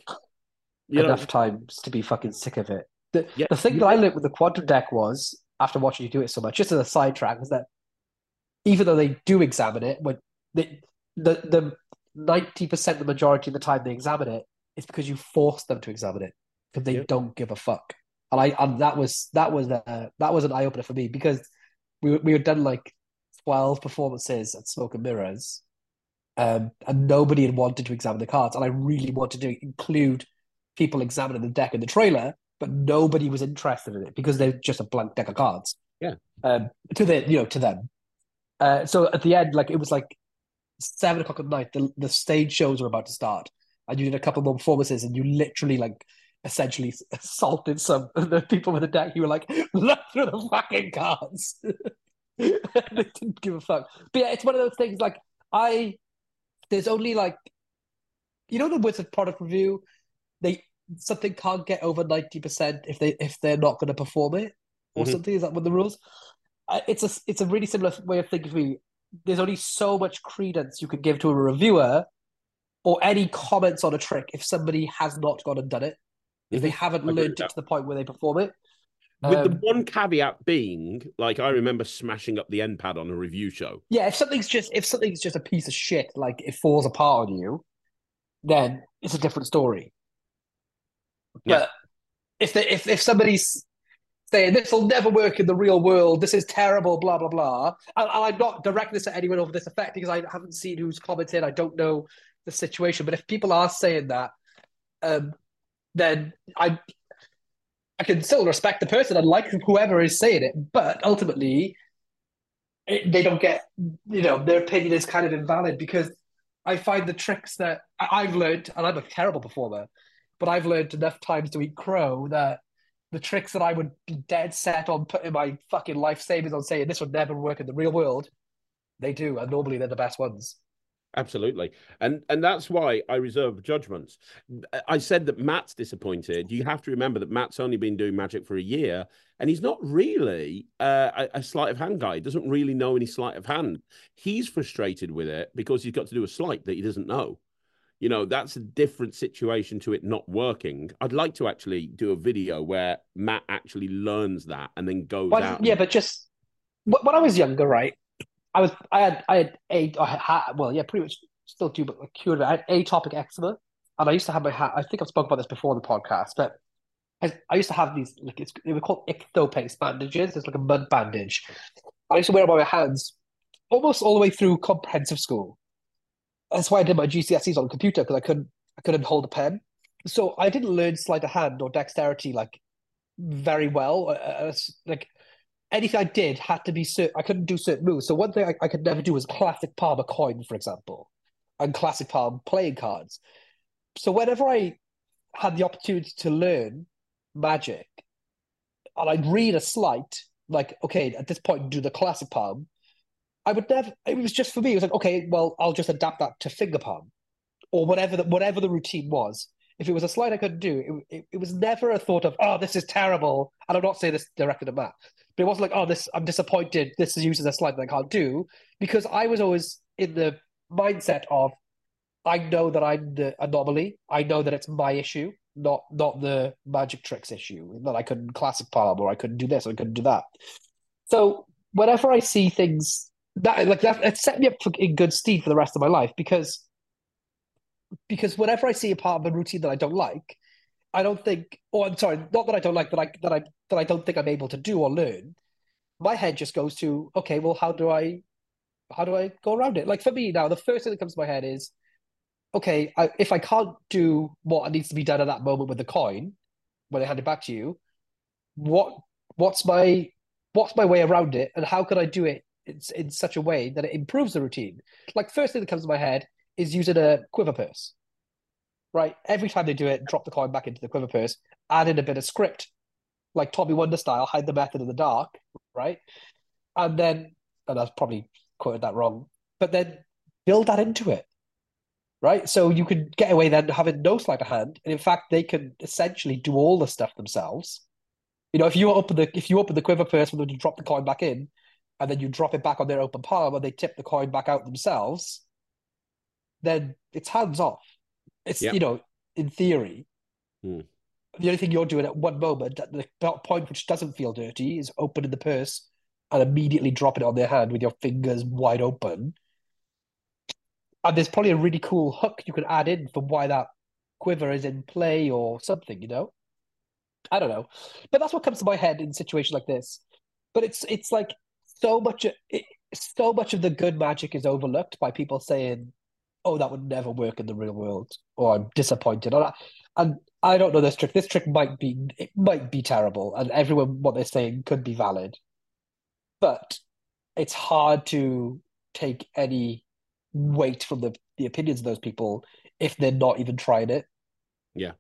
You Enough know? times to be fucking sick of it. The, yeah. the thing that I learned with the quantum deck was, after watching you do it so much, just as a sidetrack, was that even though they do examine it, when they, the the ninety percent, the majority of the time they examine it, it's because you force them to examine it because they yep. don't give a fuck. And I and that was that was uh, that was an eye opener for me because we we had done like twelve performances at Smoke and Mirrors, um, and nobody had wanted to examine the cards, and I really wanted to include people examining the deck in the trailer. But nobody was interested in it because they're just a blank deck of cards. Yeah. Um, to the you know to them. Uh, so at the end, like it was like seven o'clock at night. The the stage shows were about to start, and you did a couple more performances, and you literally like essentially assaulted some of the people with the deck. You were like, look through the fucking cards. They didn't give a fuck. But yeah, it's one of those things. Like I, there's only like, you know, the Wizard product review, they. Something can't get over ninety percent if they if they're not going to perform it or mm-hmm. something. Is that one of the rules? Uh, it's a it's a really similar way of thinking for me. There's only so much credence you can give to a reviewer or any comments on a trick if somebody has not gone and done it, if mm-hmm. they haven't learned it to the point where they perform it. With um, the one caveat being, like I remember smashing up the end pad on a review show. Yeah, if something's just if something's just a piece of shit, like it falls apart on you, then it's a different story. Yeah. But if they, if if somebody's saying this will never work in the real world, this is terrible, blah blah blah, and, and I'm not directing this at anyone over this effect because I haven't seen who's commented, I don't know the situation. But if people are saying that, um, then I I can still respect the person and like whoever is saying it, but ultimately it, they don't get, you know, their opinion is kind of invalid because I find the tricks that I've learned, and I'm a terrible performer. But I've learned enough times to eat crow that the tricks that I would be dead set on putting my fucking life savings on saying this would never work in the real world, they do, and normally they're the best ones. Absolutely. And and that's why I reserve judgments. I said that Matt's disappointed. You have to remember that Matt's only been doing Magic for a year, and he's not really uh, a, a sleight of hand guy. He doesn't really know any sleight of hand. He's frustrated with it because he's got to do a sleight that he doesn't know. You know, that's a different situation to it not working. I'd like to actually do a video where Matt actually learns that and then goes well, out. Yeah, but just when I was younger, right? I was I had I had a I had, well, yeah, pretty much still do, but like cured. I had atopic eczema, and I used to have my hat. I think I've spoken about this before on the podcast, but I, I used to have these like it's they were called ichthyopaste bandages. It's like a mud bandage. I used to wear them on my hands almost all the way through comprehensive school. That's why I did my G C S Es on the computer because I couldn't I couldn't hold a pen. So I didn't learn sleight of hand or dexterity like very well. Uh, like anything I did had to be certain. I couldn't do certain moves. So one thing I, I could never do was classic palm a coin, for example, and classic palm playing cards. So whenever I had the opportunity to learn Magic, and I'd read a sleight, like okay, at this point do the classic palm. I would never. It was just for me. It was like, okay, well, I'll just adapt that to finger palm, or whatever the whatever the routine was. If it was a slide I couldn't do, it, it, it was never a thought of, oh, this is terrible. And I'm not saying this directed at Matt, but it wasn't like, oh, this I'm disappointed. This is used as a slide that I can't do, because I was always in the mindset of, I know that I'm the anomaly. I know that it's my issue, not not the magic tricks issue. That I couldn't classic palm, or I couldn't do this, or I couldn't do that. So whenever I see things that like that, it set me up for, in good stead for the rest of my life, because because whenever I see a part of a routine that I don't like, I don't think, or I'm sorry, not that I don't like, that I that I that I don't think I'm able to do or learn. my head just goes to, okay, well, how do I how do I go around it? Like for me now, the first thing that comes to my head is, okay, I, if I can't do what needs to be done at that moment with the coin when I hand it back to you, what what's my what's my way around it, and how could I do it in, in such a way that it improves the routine? Like first thing that comes to my head is using a quiver purse, right? Every time they do it, drop the coin back into the quiver purse, add in a bit of script, like Tommy Wonder style, hide the method in the dark, right? And then, and I've probably quoted that wrong, but then build that into it, right? So you can get away then having no sleight of hand, and in fact, they can essentially do all the stuff themselves. You know, if you open the if you open the quiver purse for them to drop the coin back in, and then you drop it back on their open palm, and they tip the coin back out themselves, then it's hands off. It's Yeah. you know, in theory, Hmm. the only thing you're doing at one moment, at the point which doesn't feel dirty, is opening the purse and immediately dropping it on their hand with your fingers wide open. And there's probably a really cool hook you can add in for why that quiver is in play or something, you know? I don't know. But that's what comes to my head in situations like this. But it's it's like so much it, so much of the good magic is overlooked by people saying, "Oh, that would never work in the real world," or "I'm disappointed." And I, and I don't know this trick. This trick might be it might be terrible, and everyone what they're saying could be valid. But it's hard to take any weight from the, the opinions of those people if they're not even trying it. Yeah.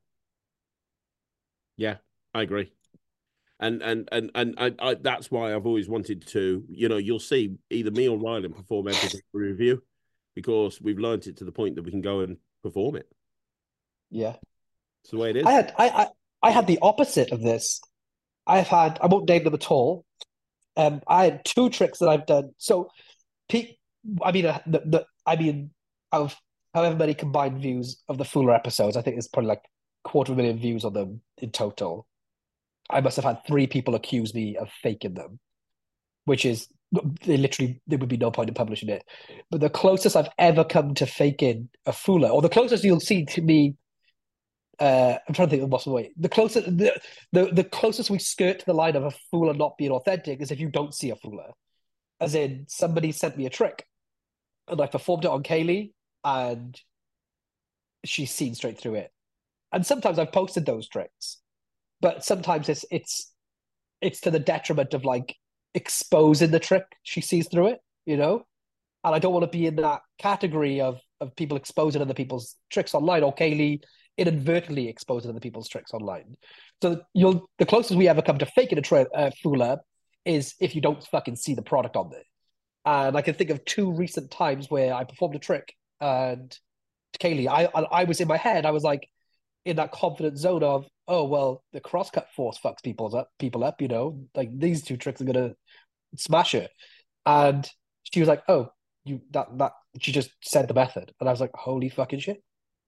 Yeah, I agree. And and and and I, I, that's why I've always wanted to, you know, you'll see either me or Ryland perform everything for review because we've learned it to the point that we can go and perform it. Yeah. It's the way it is. I had I, I I had the opposite of this. I've had I won't name them at all. Um, I had two tricks that I've done. So, Pete, I mean, uh, the, the I mean, of however many combined views of the Fuller episodes, I think there's probably like quarter of a million views on them in total. I must have had three people accuse me of faking them, which is they literally there would be no point in publishing it. But the closest I've ever come to faking a Fuller, or the closest you'll see to me, uh, I'm trying to think of what's the way. The closest the, the the closest we skirt to the line of a Fuller not being authentic is if you don't see a Fuller. As in, somebody sent me a trick, and I performed it on Kaylee, and she's seen straight through it. And sometimes I've posted those tricks, but sometimes it's it's it's to the detriment of like exposing the trick. She sees through it, you know. And I don't want to be in that category of of people exposing other people's tricks online, or Kaylee inadvertently exposing other people's tricks online. So you'll the closest we ever come to faking a tra- uh, Fuller is if you don't fucking see the product on there. And I can think of two recent times where I performed a trick and Kaylee, I I was in my head, I was like in that confident zone of, oh well, the crosscut force fucks people up, people up, you know, like these two tricks are gonna smash it. And she was like, oh, you that that she just said the method, and I was like, holy fucking shit.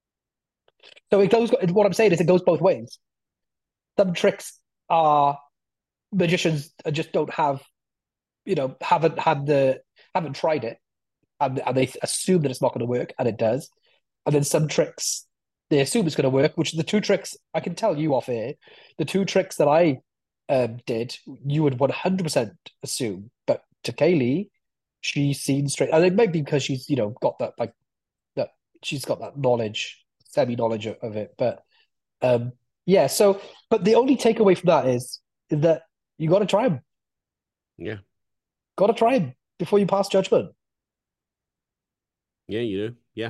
So it goes. What I'm saying is, it goes both ways. Some tricks are magicians just don't have, you know, haven't had the haven't tried it, and, and they assume that it's not going to work, and it does. And then some tricks they assume it's going to work, which the two tricks I can tell you off air, the two tricks that I um, did, you would one hundred percent assume. But to Kaylee, she's seen straight, and it might be because she's, you know, got that, like, that she's got that knowledge, semi knowledge of, of it. But um, yeah, so, but the only takeaway from that is, is that you got to try them. Yeah. Got to try them before you pass judgment. Yeah, you do. Yeah.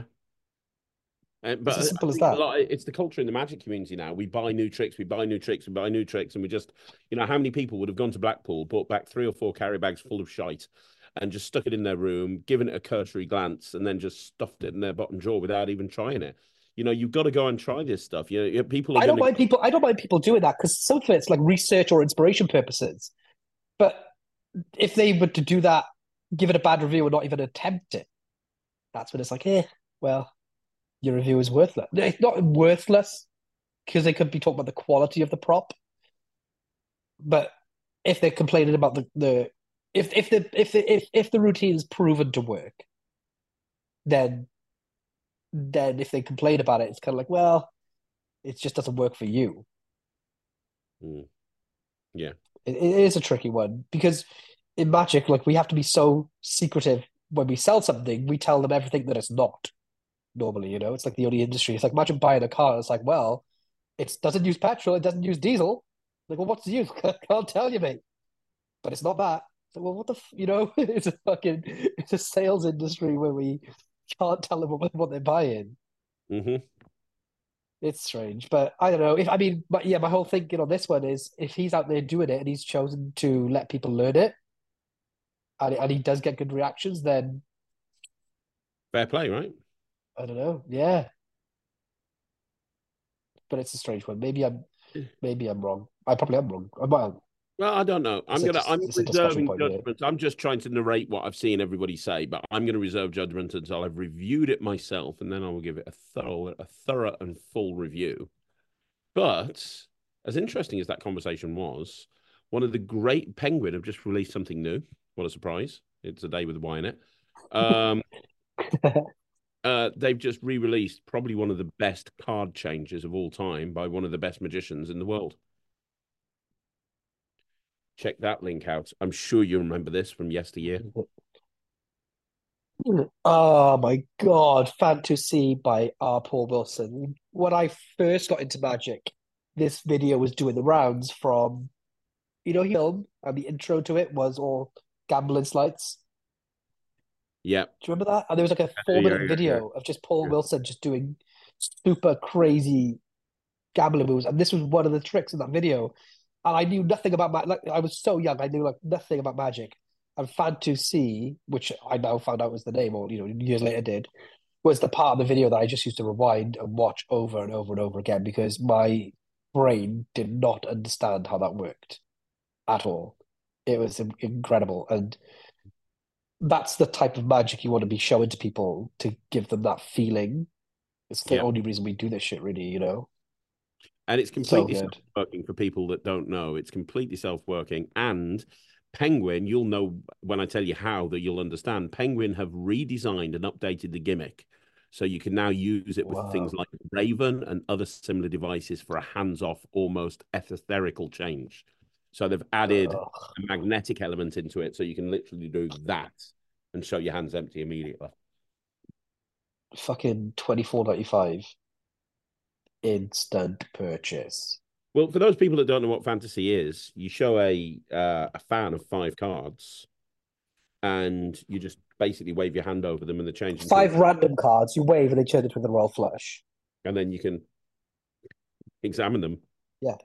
Uh, but It's as simple I as think a that. lot, it's the culture in the magic community now. We buy new tricks, we buy new tricks, we buy new tricks, and we just, you know, how many people would have gone to Blackpool, bought back three or four carry bags full of shite, and just stuck it in their room, given it a cursory glance, and then just stuffed it in their bottom drawer without even trying it. You know, you've got to go and try this stuff. You know, people are I don't going mind to. people. I don't mind people doing that because some of it's like research or inspiration purposes. But if they were to do that, give it a bad review, or not even attempt it, that's when it's like, eh, well, your review is worthless. It's not worthless because they could be talking about the quality of the prop, but if they're complaining about the, the if if the if the if, if the routine is proven to work, then then if they complain about it, it's kind of like, well, it just doesn't work for you. Mm. Yeah. It, it is a tricky one because in Magic, like we have to be so secretive when we sell something. We tell them everything that it's not normally. You know, it's like the only industry. It's like imagine buying a car. It's like, well, it doesn't use petrol. It doesn't use diesel. Like, well, what's the use? Can't tell you, mate. But it's not that. So, well, what the, f-? You know, it's a fucking, it's a sales industry where we can't tell them what, what they're buying. Mm-hmm. It's strange, but I don't know. If I mean, but yeah, my whole thinking on this one is if he's out there doing it and he's chosen to let people learn it, and, and he does get good reactions, then Fair play, right? I don't know. Yeah, but it's a strange one. Maybe I'm, maybe I'm wrong. I probably am wrong. Well, Well, I don't know. I'm it's a gonna. dis- I'm it's a discussion reserving point here. judgment. I'm just trying to narrate what I've seen everybody say, but I'm going to reserve judgment until I've reviewed it myself, and then I will give it a thorough, a thorough and full review. But as interesting as that conversation was, one of the great Penguin have just released something new. What a surprise! It's a day with a Y in it. Um, uh, they've just re-released probably one of the best card changes of all time by one of the best magicians in the world. Check that link out. I'm sure you remember this from yesteryear. Oh my God, Fantasy by R. Paul Wilson. When I first got into Magic, this video was doing the rounds from, you know, film, and the intro to it was all gambling slides. Yeah. Do you remember that? And there was like a four Yeah, minute yeah, yeah. video of just Paul Yeah. Wilson just doing super crazy gambling moves. And this was one of the tricks in that video. And I knew nothing about magic. Like, I was so young, I knew like nothing about magic. And Fantasy, which I now found out was the name, or you know, years later did, was the part of the video that I just used to rewind and watch over and over and over again because my brain did not understand how that worked at all. It was incredible. And that's the type of magic you want to be showing to people to give them that feeling. It's the Yeah. only reason we do this shit, really, you know? And it's So completely good. self-working for people that don't know. It's completely self-working. And Penguin, you'll know when I tell you how that you'll understand. Penguin have redesigned and updated the gimmick. So you can now use it with Wow. things like Raven and other similar devices for a hands-off, almost etherical change. So they've added Ugh. a magnetic element into it. So you can literally do that and show your hands empty immediately. Fucking twenty-four ninety-five instant purchase. Well, for those people that don't know what fantasy is, you show a uh, a fan of five cards, and you just basically wave your hand over them, and they change into Five random cards, you wave and they turn into the royal flush. and then you can examine them. Yeah.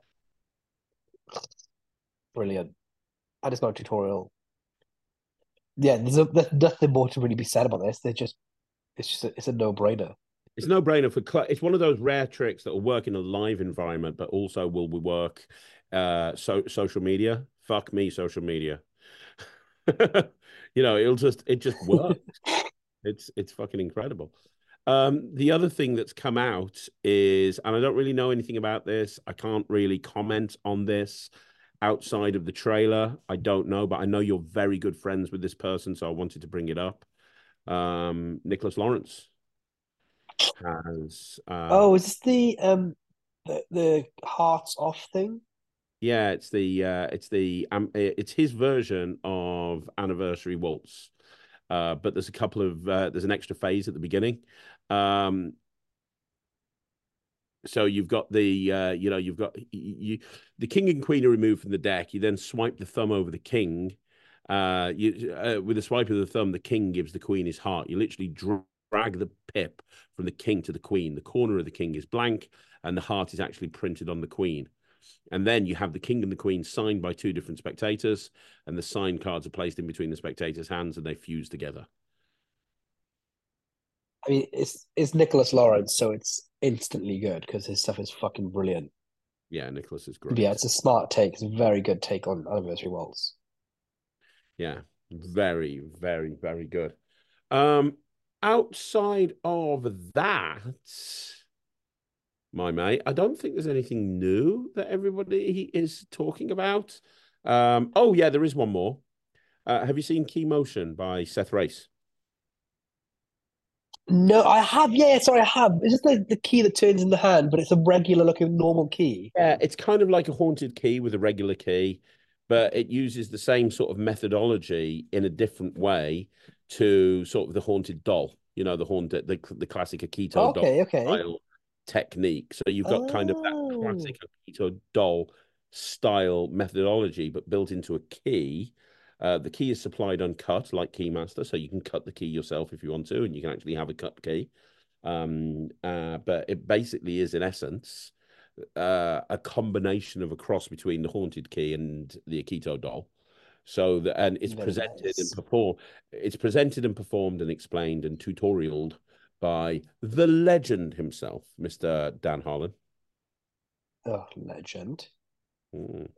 Brilliant. And it's not a tutorial. Yeah, there's, a, there's nothing more to really be said about this. They're just, it's just, a, it's a no-brainer. It's no brainer for. Cl- it's one of those rare tricks that will work in a live environment, but also will work uh, so social media. Fuck me, social media. You know, it'll just it just works. It's it's fucking incredible. Um, the other thing that's come out is, and I don't really know anything about this. I can't really comment on this outside of the trailer. I don't know, but I know you're very good friends with this person, so I wanted to bring it up. Um, Nicholas Lawrence has. Uh, Oh, is this the um the, the hearts off thing? yeah, it's the uh, it's the um, it's his version of Anniversary Waltz. Uh, but there's a couple of uh, there's an extra phase at the beginning. Um, so you've got the uh, you know you've got you the king and queen are removed from the deck. You then swipe the thumb over the king. Uh, you uh, with a swipe of the thumb, the king gives the queen his heart. You literally dra- drag the pip from the king to the queen. The corner of the king is blank, and the heart is actually printed on the queen. And then you have the king and the queen signed by two different spectators, and the signed cards are placed in between the spectators' hands, and they fuse together. I mean, it's it's Nicholas Lawrence, so it's instantly good because his stuff is fucking brilliant. Yeah, Nicholas is But great. yeah, it's a smart take. It's a very good take on Anniversary Waltz. Yeah, very, very, very good. Um, outside of that, my mate, I don't think there's anything new that everybody is talking about. Um, oh yeah, there is one more. Uh, have you seen Key Motion by Seth Race? No, I have. Yeah, sorry, I have. It's just the, the key that turns in the hand, but it's a regular looking normal key. Yeah, it's kind of like a haunted key with a regular key. but it uses the same sort of methodology in a different way to sort of the haunted doll, you know, the haunted, the, the classic Akito doll Okay, okay. style technique. So you've got kind of that Oh, classic Akito doll style methodology, but built into a key. Uh, the key is supplied uncut, like Keymaster, so you can cut the key yourself if you want to, and you can actually have a cut key. Um, uh, but it basically is, in essence, uh, a combination of a cross between the haunted key and the Akito doll. So that, and it's very presented and nice. performed. It's presented and performed and explained and tutorialed by the legend himself, Mister Dan Harlan. Oh, legend. Mm.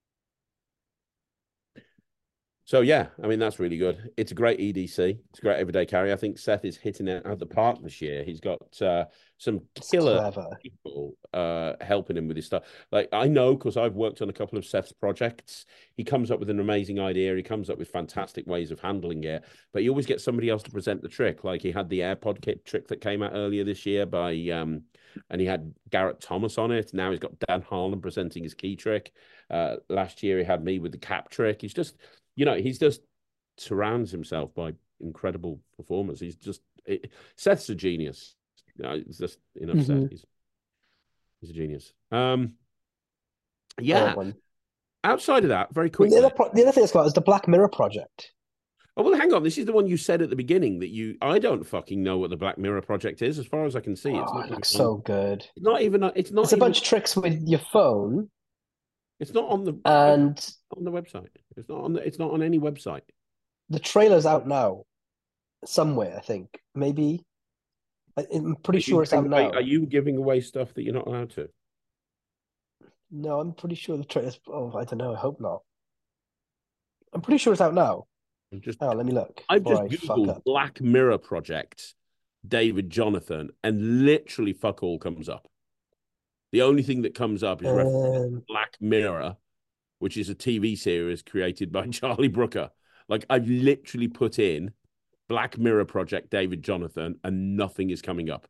So yeah, I mean that's really good. It's a great E D C. It's a great everyday carry. I think Seth is hitting it out of the park this year. He's got uh, some It's killer clever. people uh, helping him with his stuff. Like I know because I've worked on a couple of Seth's projects. He comes up with an amazing idea. He comes up with fantastic ways of handling it. But you always get somebody else to present the trick. Like he had the AirPod kit trick that came out earlier this year by, um, and he had Garrett Thomas on it. Now he's got Dan Harlan presenting his key trick. Uh, last year he had me with the cap trick. He's just You know, he's just surrounds himself by incredible performers. He's just it, Seth's a genius. You know, it's just enough Mm-hmm. said. He's he's a genius. Um, I yeah. want one. Outside of that, very Well, quickly. the, other pro- the other thing that's got is the Black Mirror project. Oh well, hang on. This is the one you said at the beginning that you. I don't fucking know what the Black Mirror project is. As far as I can see, it's Oh, not it even looks on- so good. It's not even. It's not. It's a even, bunch of tricks with your phone, It's not on the and on the website. It's not on. The, it's not on any website. the trailer's out now somewhere, I think. Maybe. I- I'm pretty Are you sure it's out giving away- now. Are you giving away stuff that you're not allowed to? No, I'm pretty sure the trailer's. Oh, I don't know. I hope not. I'm pretty sure it's out now. I'm just. Oh, let me look. I've before just I fuck googled up. Black Mirror project, David Jonathan, and literally fuck all comes up. The only thing that comes up is Um, Black Mirror, which is a T V series created by Charlie Brooker. Like I've literally put in Black Mirror project, David Jonathan, and nothing is coming up.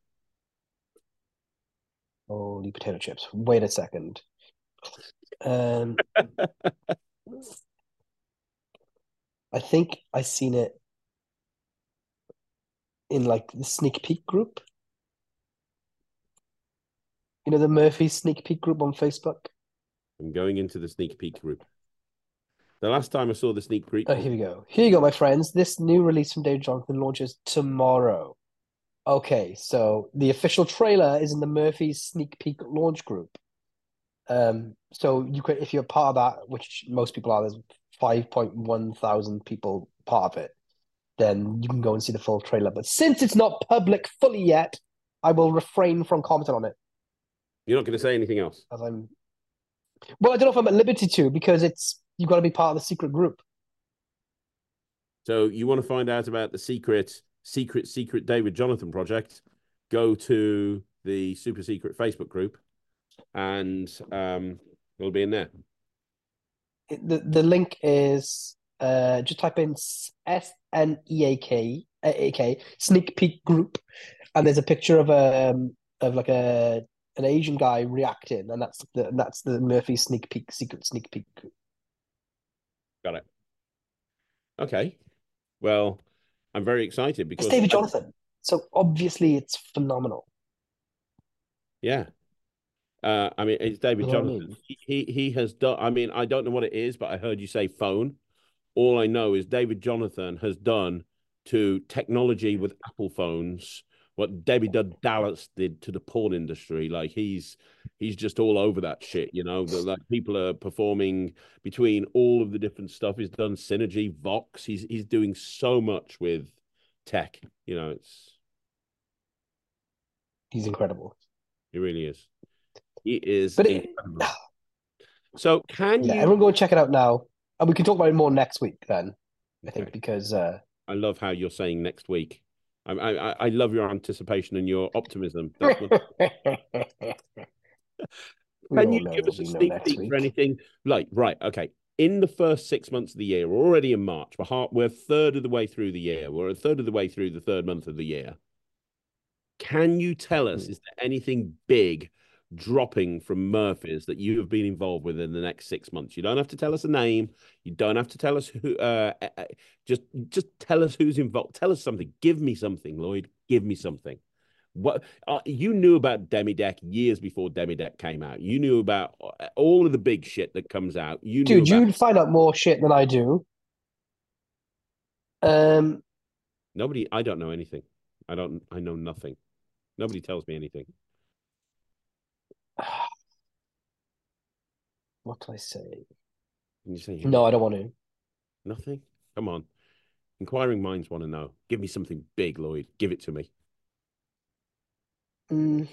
holy potato chips. Wait a second. Um, I think I seen it in like the sneak peek group. You know, the Murphy sneak peek group on Facebook. I'm going into the sneak peek group. The last time I saw the sneak peek, Oh, here we go. Here you go, my friends. This new release from David Jonathan launches tomorrow. Okay, so the official trailer is in the Murphy's sneak peek launch group. Um, so you could, if you're part of that, which most people are, there's five point one thousand people part of it, then you can go and see the full trailer. But since it's not public fully yet, I will refrain from commenting on it. You're not going to say anything else. As I'm, well, I don't know if I'm at liberty to because it's you've got to be part of the secret group. So you want to find out about the secret, secret, secret David Jonathan project? Go to the super secret Facebook group, and um, it'll be in there. It, the the link is uh just type in S N E A K A K sneak peek group, and there's a picture of a um, of like a an Asian guy reacting, and that's the that's the Murphy sneak peek secret sneak peek group. Got it. Okay. Well, I'm very excited because It's David Jonathan, so obviously it's phenomenal. Yeah. Uh, I mean, it's David You know what I Jonathan. mean? He, he he has done. I mean, I don't know what it is, but I heard you say phone. All I know is David Jonathan has done to technology with Apple phones what Debbie Dodd Dallas did to the porn industry. Like he's he's just all over that shit. You know, the, like people are performing between all of the different stuff. He's done Synergy, Vox. He's he's doing so much with tech. You know, it's He's incredible. he really is. He is But it, incredible. So can yeah, you? everyone go and check it out now, and we can talk about it more next week. Then I Okay. think because uh, I love how you're saying next week. I I, I love your anticipation and your optimism. That's what, we can all you know give what us a we know sneak next peek week. for anything? Like, right, okay. In the first six months of the year, we're already in March. We're half, we're a third of the way through the year. We're a third of the way through the third month of the year. Can you tell us, Hmm. is there anything big dropping from Murphy's that you have been involved with in the next six months? You don't have to tell us a name. You don't have to tell us who. Uh, uh, just just tell us who's involved. Tell us something. Give me something, Lloyd. Give me something. What uh, you knew about Demi-Deck years before Demi-Deck came out. You knew about all of the big shit that comes out. You knew Dude, about... you find out more shit than I do. Um, Nobody. I don't know anything. I don't. I know nothing. Nobody tells me anything. what do I say? Can you say No, I don't want to. nothing? Come on. Inquiring minds want to know. Give me something big, Lloyd. Give it to me. Mm,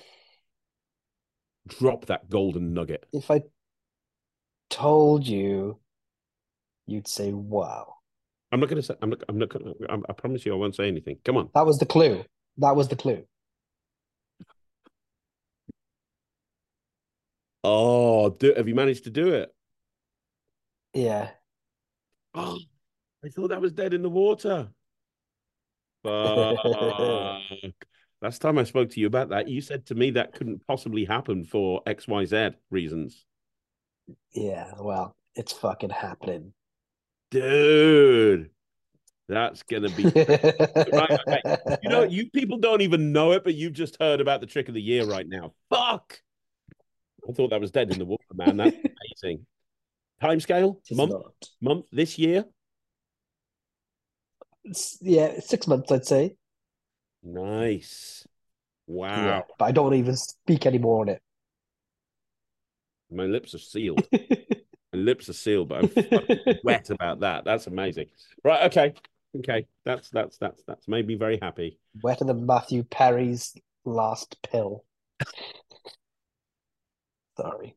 Drop that golden nugget. if I told you, you'd say, "Wow." I'm not going to say. I'm not. I'm not going to. I promise you, I won't say anything. Come on. That was the clue. That was the clue. Oh, do, have you managed to do it? Yeah. Oh, I thought that was dead in the water. Fuck. Last time I spoke to you about that, you said to me that couldn't possibly happen for X Y Z reasons. Yeah, well, it's fucking happening. Dude, that's gonna be right. Okay. You know, you people don't even know it, but you've just heard about the trick of the year right now. Fuck. I thought that was dead in the water, man. That's amazing. Timescale? It's Month? not. Month this year? It's- yeah, six months, I'd say. Nice. Wow. Yeah, but I don't want to even speak anymore on it. My lips are sealed. My lips are sealed, but I'm fucking wet about that. That's amazing. Right, okay. Okay. That's that's that's that's made me very happy. Wetter than Matthew Perry's last pill. Sorry.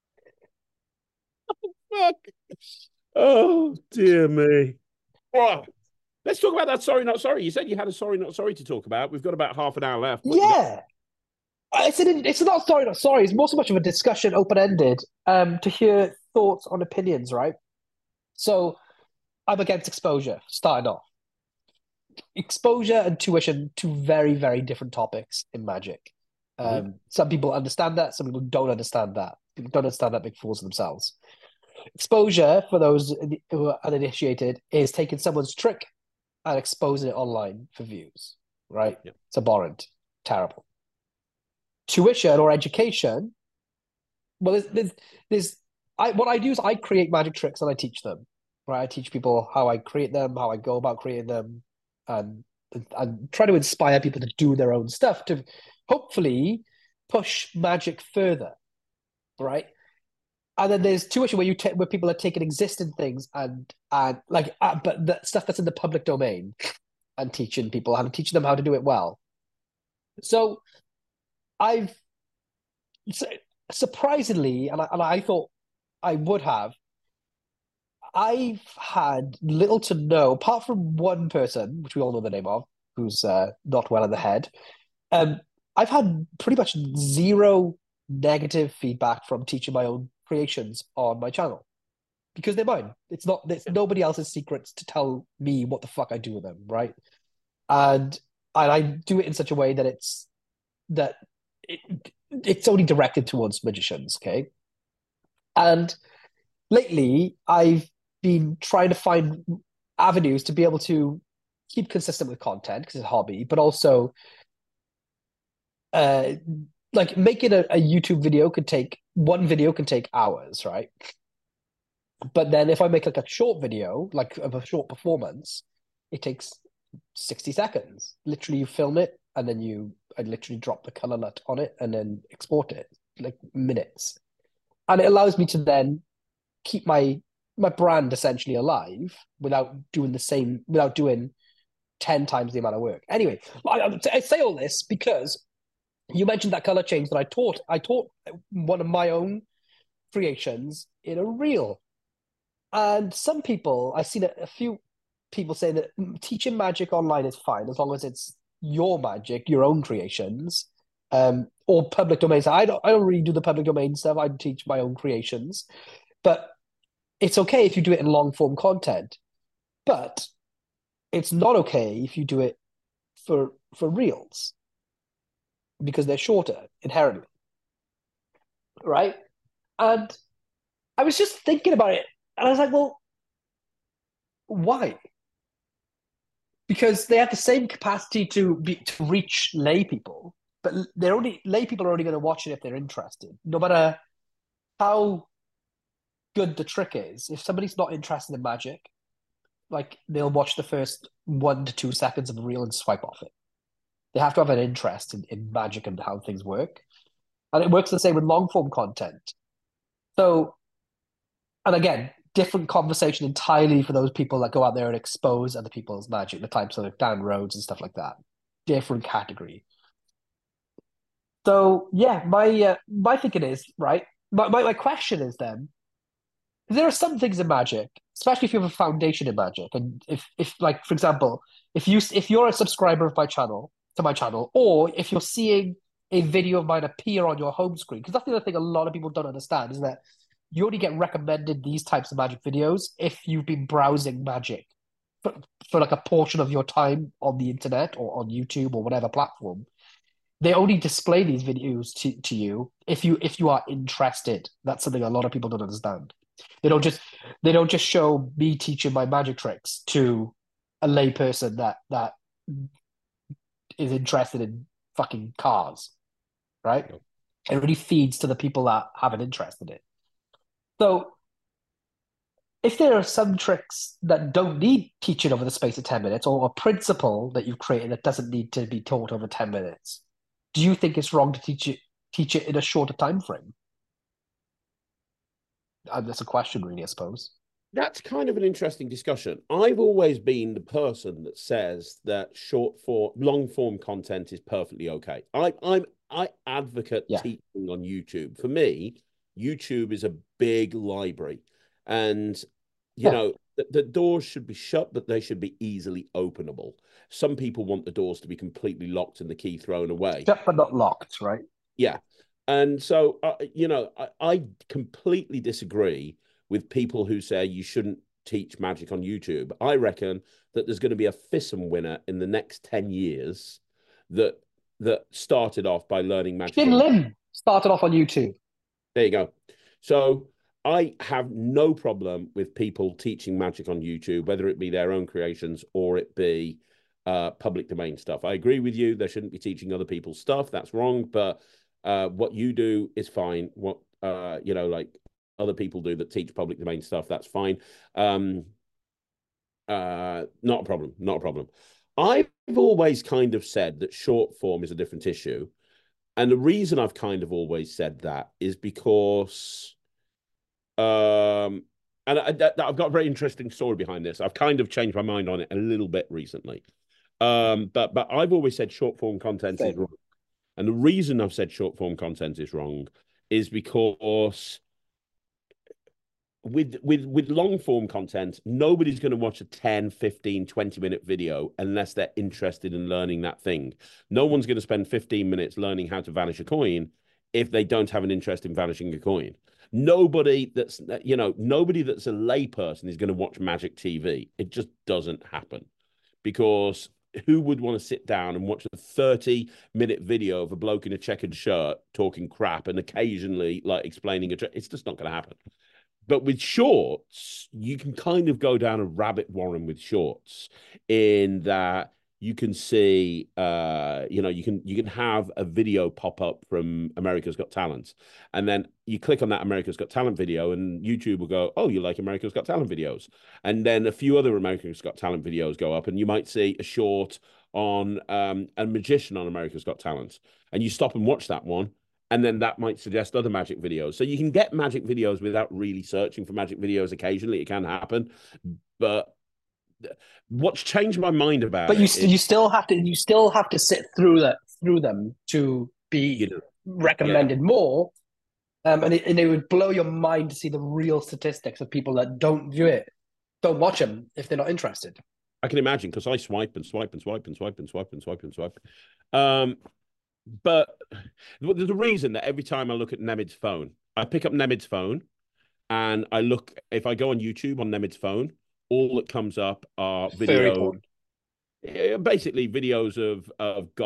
Fuck. Oh dear me. Oh, let's talk about that sorry not sorry. You said you had a sorry not sorry to talk about. We've got about half an hour left. What you got? Yeah. It's an, it's not sorry, not sorry. It's more so much of a discussion, open ended, um, to hear thoughts on opinions, right? So I'm against exposure, starting off. Exposure and tuition, two very, very different topics in Magic. Um, Mhm. Some people understand that, some people don't understand that. People don't understand that, big fools of themselves. Exposure, for those who are uninitiated, is taking someone's trick and exposing it online for views, right? Yep. It's abhorrent, terrible. Tuition or education, well, there's, there's, there's I what I do is I create magic tricks and I teach them, right? I teach people how I create them, how I go about creating them, and and try to inspire people to do their own stuff to hopefully push magic further, right? And then there's tuition where you take where people are taking existing things and and like uh, but the stuff that's in the public domain and teaching people and teaching them how to do it well. So I've surprisingly, and I, and I thought I would have, I've had little to no, apart from one person, which we all know the name of, who's uh, not well in the head. Um, I've had pretty much zero negative feedback from teaching my own creations on my channel because they're mine. It's not. It's nobody else's secrets to tell me what the fuck I do with them, right? And and I do it in such a way that it's that it, it's only directed towards magicians, okay? And lately, I've been trying to find avenues to be able to keep consistent with content because it's a hobby, but also uh, like making a, a YouTube video could take one video can take hours, right? But then if I make like a short video, like of a short performance, it takes sixty seconds. Literally, you film it and then you I literally drop the color L U T on it and then export it like minutes. And it allows me to then keep my my brand essentially alive without doing the same, without doing ten times the amount of work. Anyway, I, I say all this because you mentioned that color change that I taught. I taught one of my own creations in a reel. And some people, I've seen a, a few people say that teaching magic online is fine as long as it's your magic, your own creations, um, or public domains. I don't, I don't really do the public domain stuff. I teach my own creations, but it's okay if you do it in long form content. But it's not okay if you do it for for reels because they're shorter inherently. right? And I was just thinking about it, and I was like, well, why? Because they have the same capacity to be to reach lay people, but they're only lay people are only going to watch it if they're interested, no matter how good the trick is. If somebody's not interested in magic, like they'll watch the first one to two seconds of a reel and swipe off it. They have to have an interest in, in magic and how things work. And it works the same with long form content. So, and again, different conversation entirely for those people that go out there and expose other people's magic, the types of Dan Rhodes and stuff like that. Different category. So yeah, my uh, my thinking is, right, my, my, my question is then, there are some things in magic, especially if you have a foundation in magic, and if if like for example, if you if you're a subscriber of my channel to my channel, or if you're seeing a video of mine appear on your home screen, because that's the other thing a lot of people don't understand is that you only get recommended these types of magic videos if you've been browsing magic for, for like a portion of your time on the internet or on YouTube or whatever platform. They only display these videos to, to you if you if you are interested. That's something a lot of people don't understand. They don't just they don't just show me teaching my magic tricks to a lay person that that is interested in fucking cars, right? It really feeds to the people that have an interest in it. So if there are some tricks that don't need teaching over the space of ten minutes, or a principle that you've created that doesn't need to be taught over ten minutes, do you think it's wrong to teach it teach it in a shorter time frame? And that's a question, really, I suppose. That's kind of an interesting discussion. I've always been the person that says that short form, long form content is perfectly okay. I, I'm I advocate yeah. teaching on YouTube. For me, YouTube is a big library, and you yeah. know the, the doors should be shut, but they should be easily openable. Some people want the doors to be completely locked and the key thrown away. Shut but not locked, right? Yeah. And so, uh, you know, I, I completely disagree with people who say you shouldn't teach magic on YouTube. I reckon that there's going to be a FISM winner in the next ten years that that started off by learning magic. Jim Lim started off on YouTube. There you go. So I have no problem with people teaching magic on YouTube, whether it be their own creations or it be uh, public domain stuff. I agree with you. They shouldn't be teaching other people's stuff. That's wrong. But uh, what you do is fine. What, uh, you know, like other people do that teach public domain stuff, that's fine. Um, uh, not a problem. Not a problem. I've always kind of said that short form is a different issue. And the reason I've kind of always said that is because, um, and I, that, I've got a very interesting story behind this. I've kind of changed my mind on it a little bit recently. Um, but but I've always said short form content Same. is wrong. And the reason I've said short form content is wrong is because with with with long form content, nobody's going to watch a ten, fifteen, twenty minute video unless they're interested in learning that thing. No one's going to spend fifteen minutes learning how to vanish a coin if they don't have an interest in vanishing a coin. Nobody that's, you know, nobody that's a lay person is going to watch Magic T V. It just doesn't happen, because who would want to sit down and watch a thirty minute video of a bloke in a checkered shirt talking crap and occasionally like explaining a trick? It's just not going to happen. But with shorts, you can kind of go down a rabbit warren with shorts, in that you can see, uh, you know, you can you can have a video pop up from America's Got Talent, and then you click on that America's Got Talent video, and YouTube will go, "Oh, you like America's Got Talent videos?" And then a few other America's Got Talent videos go up, and you might see a short on um, a magician on America's Got Talent, and you stop and watch that one. And then that might suggest other magic videos. So you can get magic videos without really searching for magic videos. Occasionally it can happen. But what's changed my mind about but you it you is, still have to you still have to sit through that through them to be you know, recommended yeah. more. Um, and, it, and it would blow your mind to see the real statistics of people that don't do it, don't watch them if they're not interested. I can imagine, because I swipe and swipe and swipe and swipe and swipe and swipe and swipe. Um, But there's a reason that every time I look at Nemed's phone, I pick up Nemed's phone and I look, if I go on YouTube on Nemed's phone, all that comes up are videos, basically videos of, of goth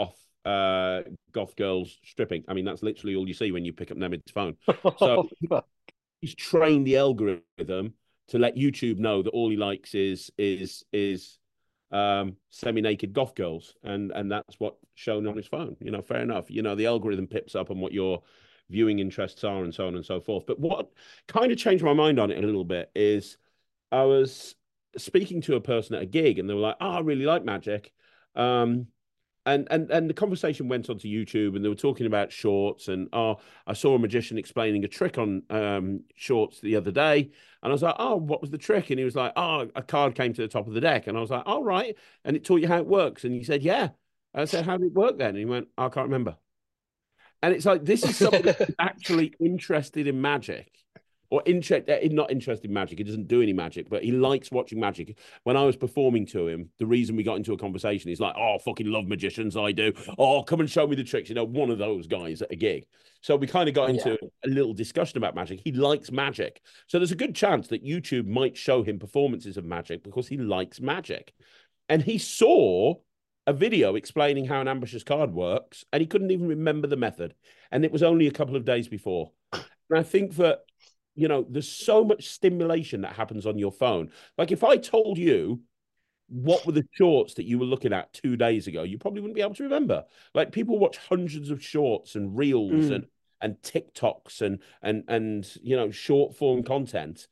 uh, goth girls stripping. I mean, that's literally all you see when you pick up Nemed's phone. So he's trained the algorithm to let YouTube know that all he likes is is is um, semi-naked goth girls, and and that's what's shown on his phone. You know, fair enough. You know, the algorithm picks up on what your viewing interests are, and so on and so forth. But what kind of changed my mind on it a little bit is I was speaking to a person at a gig, and they were like, "Oh, I really like magic." Um, and and and the conversation went onto YouTube, and they were talking about shorts. And oh, I saw a magician explaining a trick on um, shorts the other day, and I was like, "Oh, what was the trick?" And he was like, "Oh, a card came to the top of the deck," and I was like, "All right," and it taught you how it works. And he said, "Yeah." And I said, "How did it work then?" And he went, "I can't remember." And it's like, this is somebody who's actually interested in magic, or interested, not interested in magic. He doesn't do any magic, but he likes watching magic. When I was performing to him, the reason we got into a conversation, he's like, "Oh, fucking love magicians, I do. Oh, come and show me the tricks." You know, one of those guys at a gig. So we kind of got into yeah. a little discussion about magic. He likes magic. So there's a good chance that YouTube might show him performances of magic because he likes magic. And he saw a video explaining how an ambitious card works, and he couldn't even remember the method. And it was only a couple of days before. And I think that, you know, there's so much stimulation that happens on your phone. Like if I told you what were the shorts that you were looking at two days ago, you probably wouldn't be able to remember. Like people watch hundreds of shorts and reels mm. and and TikToks and and and you know, short form content.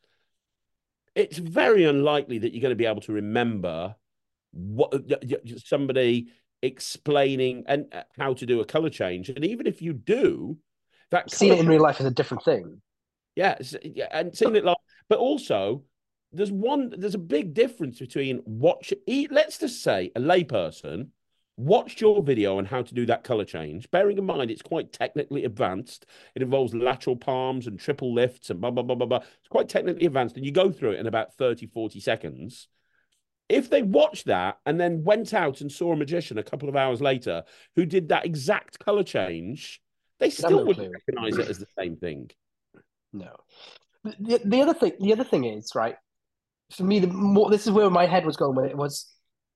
It's very unlikely that you're going to be able to remember what somebody explaining and how to do a color change. And even if you do, that seeing it in real life is a different thing. Yeah, and seeing it like, but also there's one, there's a big difference between watch, let's just say a layperson watched your video on how to do that color change, bearing in mind it's quite technically advanced. It involves lateral palms and triple lifts and blah, blah, blah, blah, blah. It's quite technically advanced, and you go through it in about thirty, forty seconds. If they watched that and then went out and saw a magician a couple of hours later who did that exact color change, they still wouldn't recognize it as the same thing. No. The, the other thing, the other thing is, right, for me, the more, this is where my head was going with it, was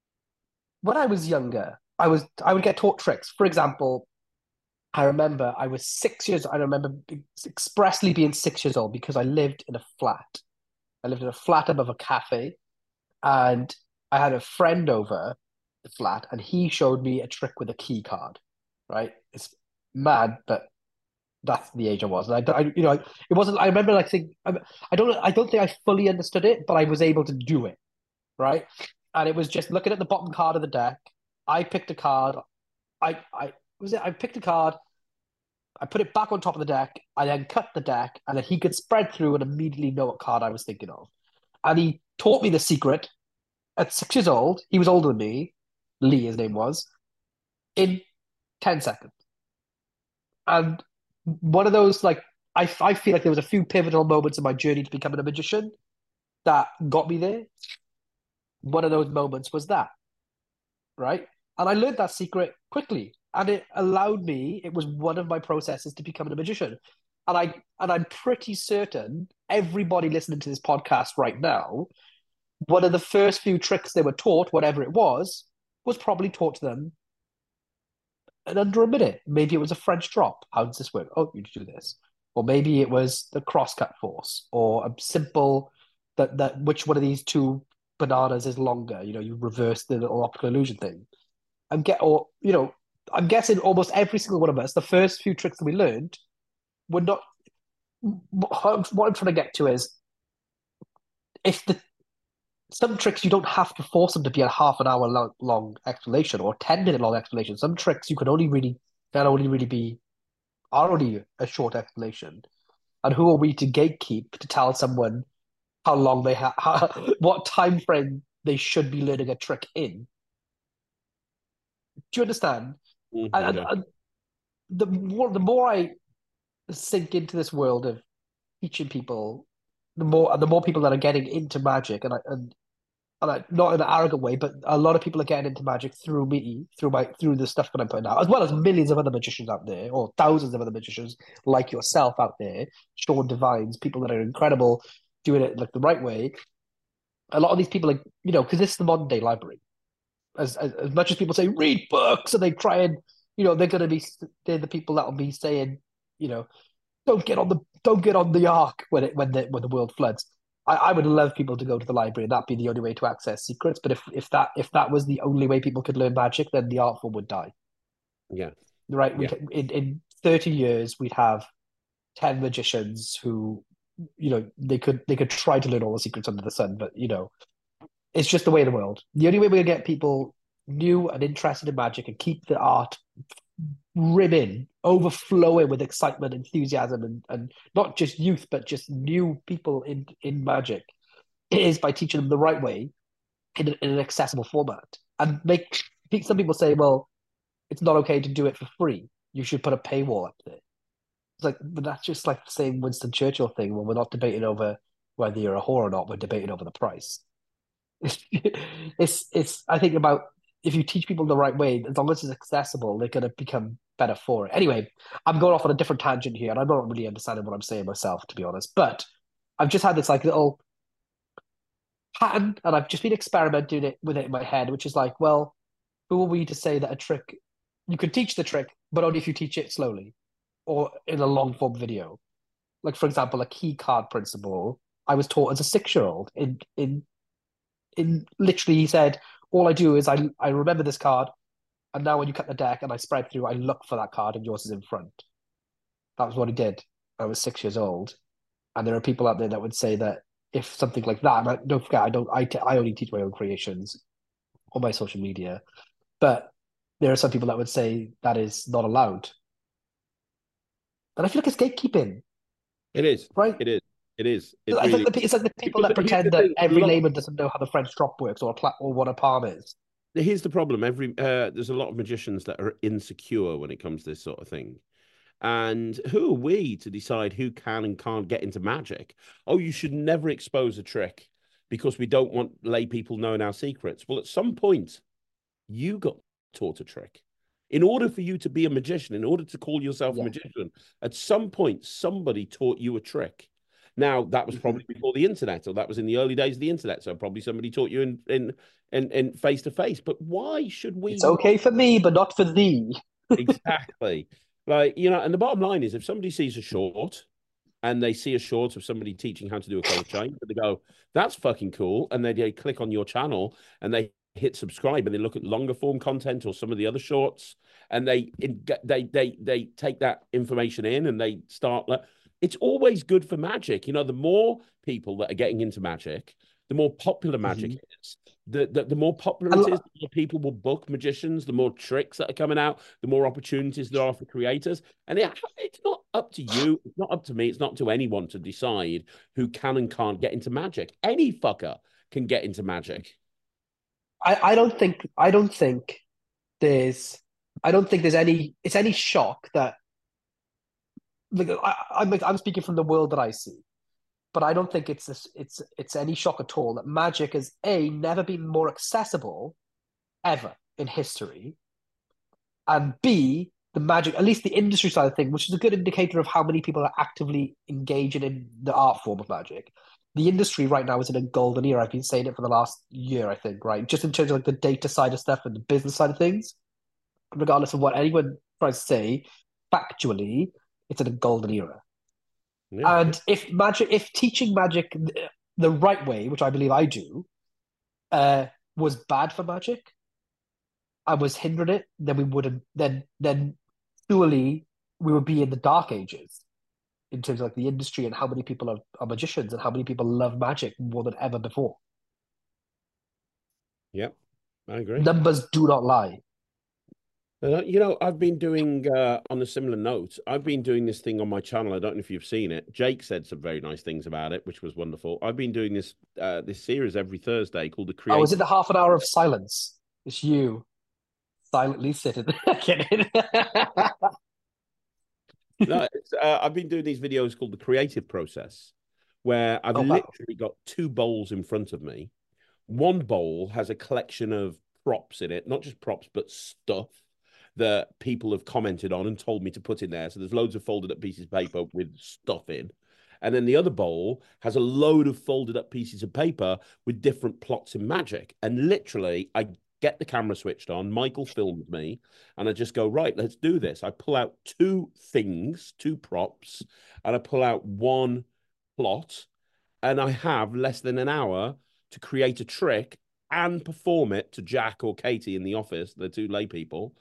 when I was younger, I was I would get taught tricks. For example, I remember I was six years, I remember expressly being six years old because I lived in a flat. I lived in a flat above a cafe, and I had a friend over the flat, and he showed me a trick with a key card, right? It's mad, but that's the age I was. And I, I you know, it wasn't, I remember like saying, I, I don't, I don't think I fully understood it, but I was able to do it, right? And it was just looking at the bottom card of the deck. I picked a card. I, I was it. I picked a card. I put it back on top of the deck. I then cut the deck, and then he could spread through and immediately know what card I was thinking of. And he taught me the secret at six years old. He was older than me. Lee, his name was, in ten seconds. And one of those, like, I, I feel like there was a few pivotal moments in my journey to becoming a magician that got me there. One of those moments was that, right? And I learned that secret quickly, and it allowed me, it was one of my processes to becoming a magician. And, I, and I'm pretty certain everybody listening to this podcast right now, one of the first few tricks they were taught, whatever it was, was probably taught to them in under a minute. Maybe it was a French drop. How does this work? Oh, you do this. Or maybe it was the crosscut force, or a simple, that, that which one of these two bananas is longer. You know, you reverse the little optical illusion thing. I'm get, or, you know, I'm guessing almost every single one of us, the first few tricks that we learned were not, what I'm trying to get to is, if the some tricks you don't have to force them to be a half an hour long, long explanation or ten minute long explanation. Some tricks you can only really can only really be are only a short explanation. And who are we to gatekeep to tell someone how long they have, what time frame they should be learning a trick in? Do you understand? Mm-hmm. And, and, and the more the more I sink into this world of teaching people, the more and the more people that are getting into magic, and I, and and I, not in an arrogant way, but a lot of people are getting into magic through me, through my through the stuff that I'm putting out, as well as millions of other magicians out there, or thousands of other magicians like yourself out there, Sean Divines, people that are incredible, doing it like the right way. A lot of these people, like, you know, because this is the modern day library. As, as as much as people say read books, and they try and, you know, they're going to be they're the people that will be saying, you know, don't get on the don't get on the ark when it when the when the world floods. I, I would love people to go to the library and that be the only way to access secrets. But if if that if that was the only way people could learn magic, then the art form would die. Yeah. Right? We Yeah. in in thirty years we'd have ten magicians who, you know, they could they could try to learn all the secrets under the sun, but you know, it's just the way of the world. The only way we're gonna get people new and interested in magic and keep the art rimming, overflowing with excitement, enthusiasm, and, and not just youth, but just new people in, in magic is by teaching them the right way in, in an accessible format. And make some people say, well, it's not okay to do it for free. You should put a paywall up there. It's like, but that's just like the same Winston Churchill thing when we're not debating over whether you're a whore or not, we're debating over the price. it's it's I think about if you teach people the right way, as long as it's accessible, they're going to become better for it. Anyway, I'm going off on a different tangent here, and I'm not really understanding what I'm saying myself, to be honest. But I've just had this like little pattern, and I've just been experimenting it with it in my head, which is like, well, who are we to say that a trick you could teach the trick, but only if you teach it slowly or in a long form video. Like, for example, a key card principle I was taught as a six year old in in in literally he said, all I do is I I remember this card, and now when you cut the deck and I spread through, I look for that card and yours is in front. That was what he did. I was six years old. And there are people out there that would say that if something like that, and I, don't forget, I don't I, I only teach my own creations on my social media, but there are some people that would say that is not allowed. And I feel like it's gatekeeping. It is. Right? It is. It is. It it's, really like the, it's like the people because that pretend the that thing, every lot, layman doesn't know how the French drop works or a pla- or what a palm is. Here's the problem. Every uh, there's a lot of magicians that are insecure when it comes to this sort of thing. And who are we to decide who can and can't get into magic? Oh, you should never expose a trick because we don't want lay people knowing our secrets. Well, at some point, you got taught a trick. In order for you to be a magician, in order to call yourself yeah. a magician, at some point, somebody taught you a trick. Now, that was probably mm-hmm. before the internet, or that was in the early days of the internet. So probably somebody taught you in in in, in face to face. But why should we? It's okay for me, but not for thee. Exactly. Like, you know, and the bottom line is if somebody sees a short and they see a short of somebody teaching how to do a cold chain, they go, that's fucking cool. And they, they click on your channel and they hit subscribe and they look at longer form content or some of the other shorts and they they they they take that information in and they start. It's always good for magic. You know, the more people that are getting into magic, the more popular magic mm-hmm. is. The, the the more popular it is, the more people will book magicians, the more tricks that are coming out, the more opportunities there are for creators. And it, it's not up to you, it's not up to me, it's not to anyone to decide who can and can't get into magic. Any fucker can get into magic. I, I don't think I don't think there's I don't think there's any it's any shock that like I, I'm I'm speaking from the world that I see. But I don't think it's this, it's it's any shock at all that magic has a never been more accessible ever in history, and b the magic, at least the industry side of thing, which is a good indicator of how many people are actively engaging in the art form of magic. The industry right now is in a golden era. I've been saying it for the last year, I think, right? Just in terms of like the data side of stuff and the business side of things, regardless of what anyone tries to say, factually, it's in a golden era. Yeah. And if magic, if teaching magic the right way, which I believe I do, uh, was bad for magic, I was hindering it, then we would have then then surely we would be in the dark ages in terms of like the industry and how many people are, are magicians and how many people love magic more than ever before. Yep, I agree. Numbers do not lie. Uh, you know, I've been doing, uh, on a similar note, I've been doing this thing on my channel. I don't know if you've seen it. Jake said some very nice things about it, which was wonderful. I've been doing this uh, this series every Thursday called The Creative. Oh, is it the half an hour of silence? It's you silently sitting there. No, it's, uh, I've been doing these videos called The Creative Process, where I've oh, literally wow. got two bowls in front of me. One bowl has a collection of props in it, not just props, but stuff that people have commented on and told me to put in there. So there's loads of folded up pieces of paper with stuff in. And then the other bowl has a load of folded up pieces of paper with different plots in magic. And literally, I get the camera switched on. Michael filmed me, and I just go, right, let's do this. I pull out two things, two props, and I pull out one plot, and I have less than an hour to create a trick and perform it to Jack or Katie in the office, the two lay people,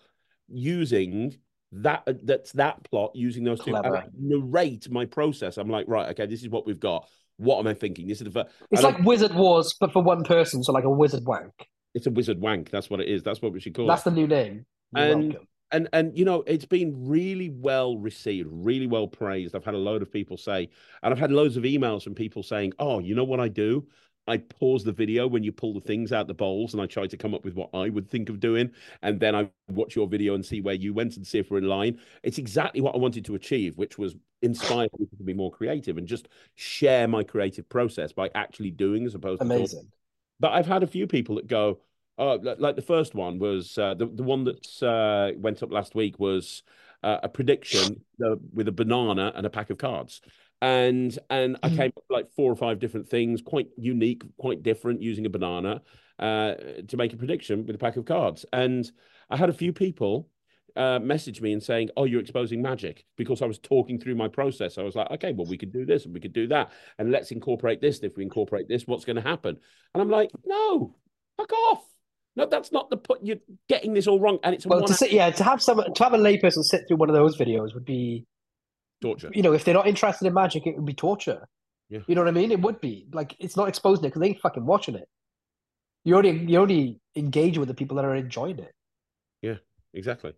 using that that's that plot, using those two, and I narrate my process. I'm like, right, okay, this is what we've got. What am I thinking? This is the first. It's like Wizard Wars, but for one person, so like a wizard wank. It's a wizard wank. That's what it is. That's what we should call That's it. That's the new name. You're and welcome. and and you know, it's been really well received, really well praised. I've had a load of people say, and I've had loads of emails from people saying, oh, you know what I do? I pause the video when you pull the things out the bowls, and I try to come up with what I would think of doing, and then I watch your video and see where you went and see if we're in line. It's exactly what I wanted to achieve, which was inspire people to be more creative and just share my creative process by actually doing as opposed Amazing. to talking. But I've had a few people that go, oh, like the first one was uh, the the one that uh, went up last week was uh, a prediction uh, with a banana and a pack of cards. And and I came up with like four or five different things, quite unique, quite different, using a banana uh, to make a prediction with a pack of cards. And I had a few people uh, message me and saying, oh, you're exposing magic, because I was talking through my process. I was like, okay, well, we could do this and we could do that. And let's incorporate this. If we incorporate this, what's going to happen? And I'm like, no, fuck off. No, that's not the put. You're getting this all wrong. And it's a well, one to sit, yeah, to have some to have a layperson sit through one of those videos would be torture. You know, if they're not interested in magic, it would be torture. Yeah. You know what I mean? It would be like it's not exposing it because they ain't fucking watching it. You only you only engage with the people that are enjoying it. Yeah, exactly.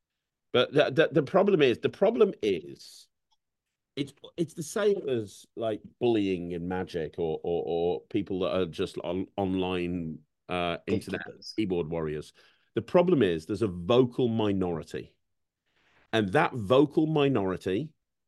But the, the the problem is the problem is it's it's the same as like bullying in magic or or, or people that are just on online uh, internet keyboard warriors. The problem is there's a vocal minority, and that vocal minority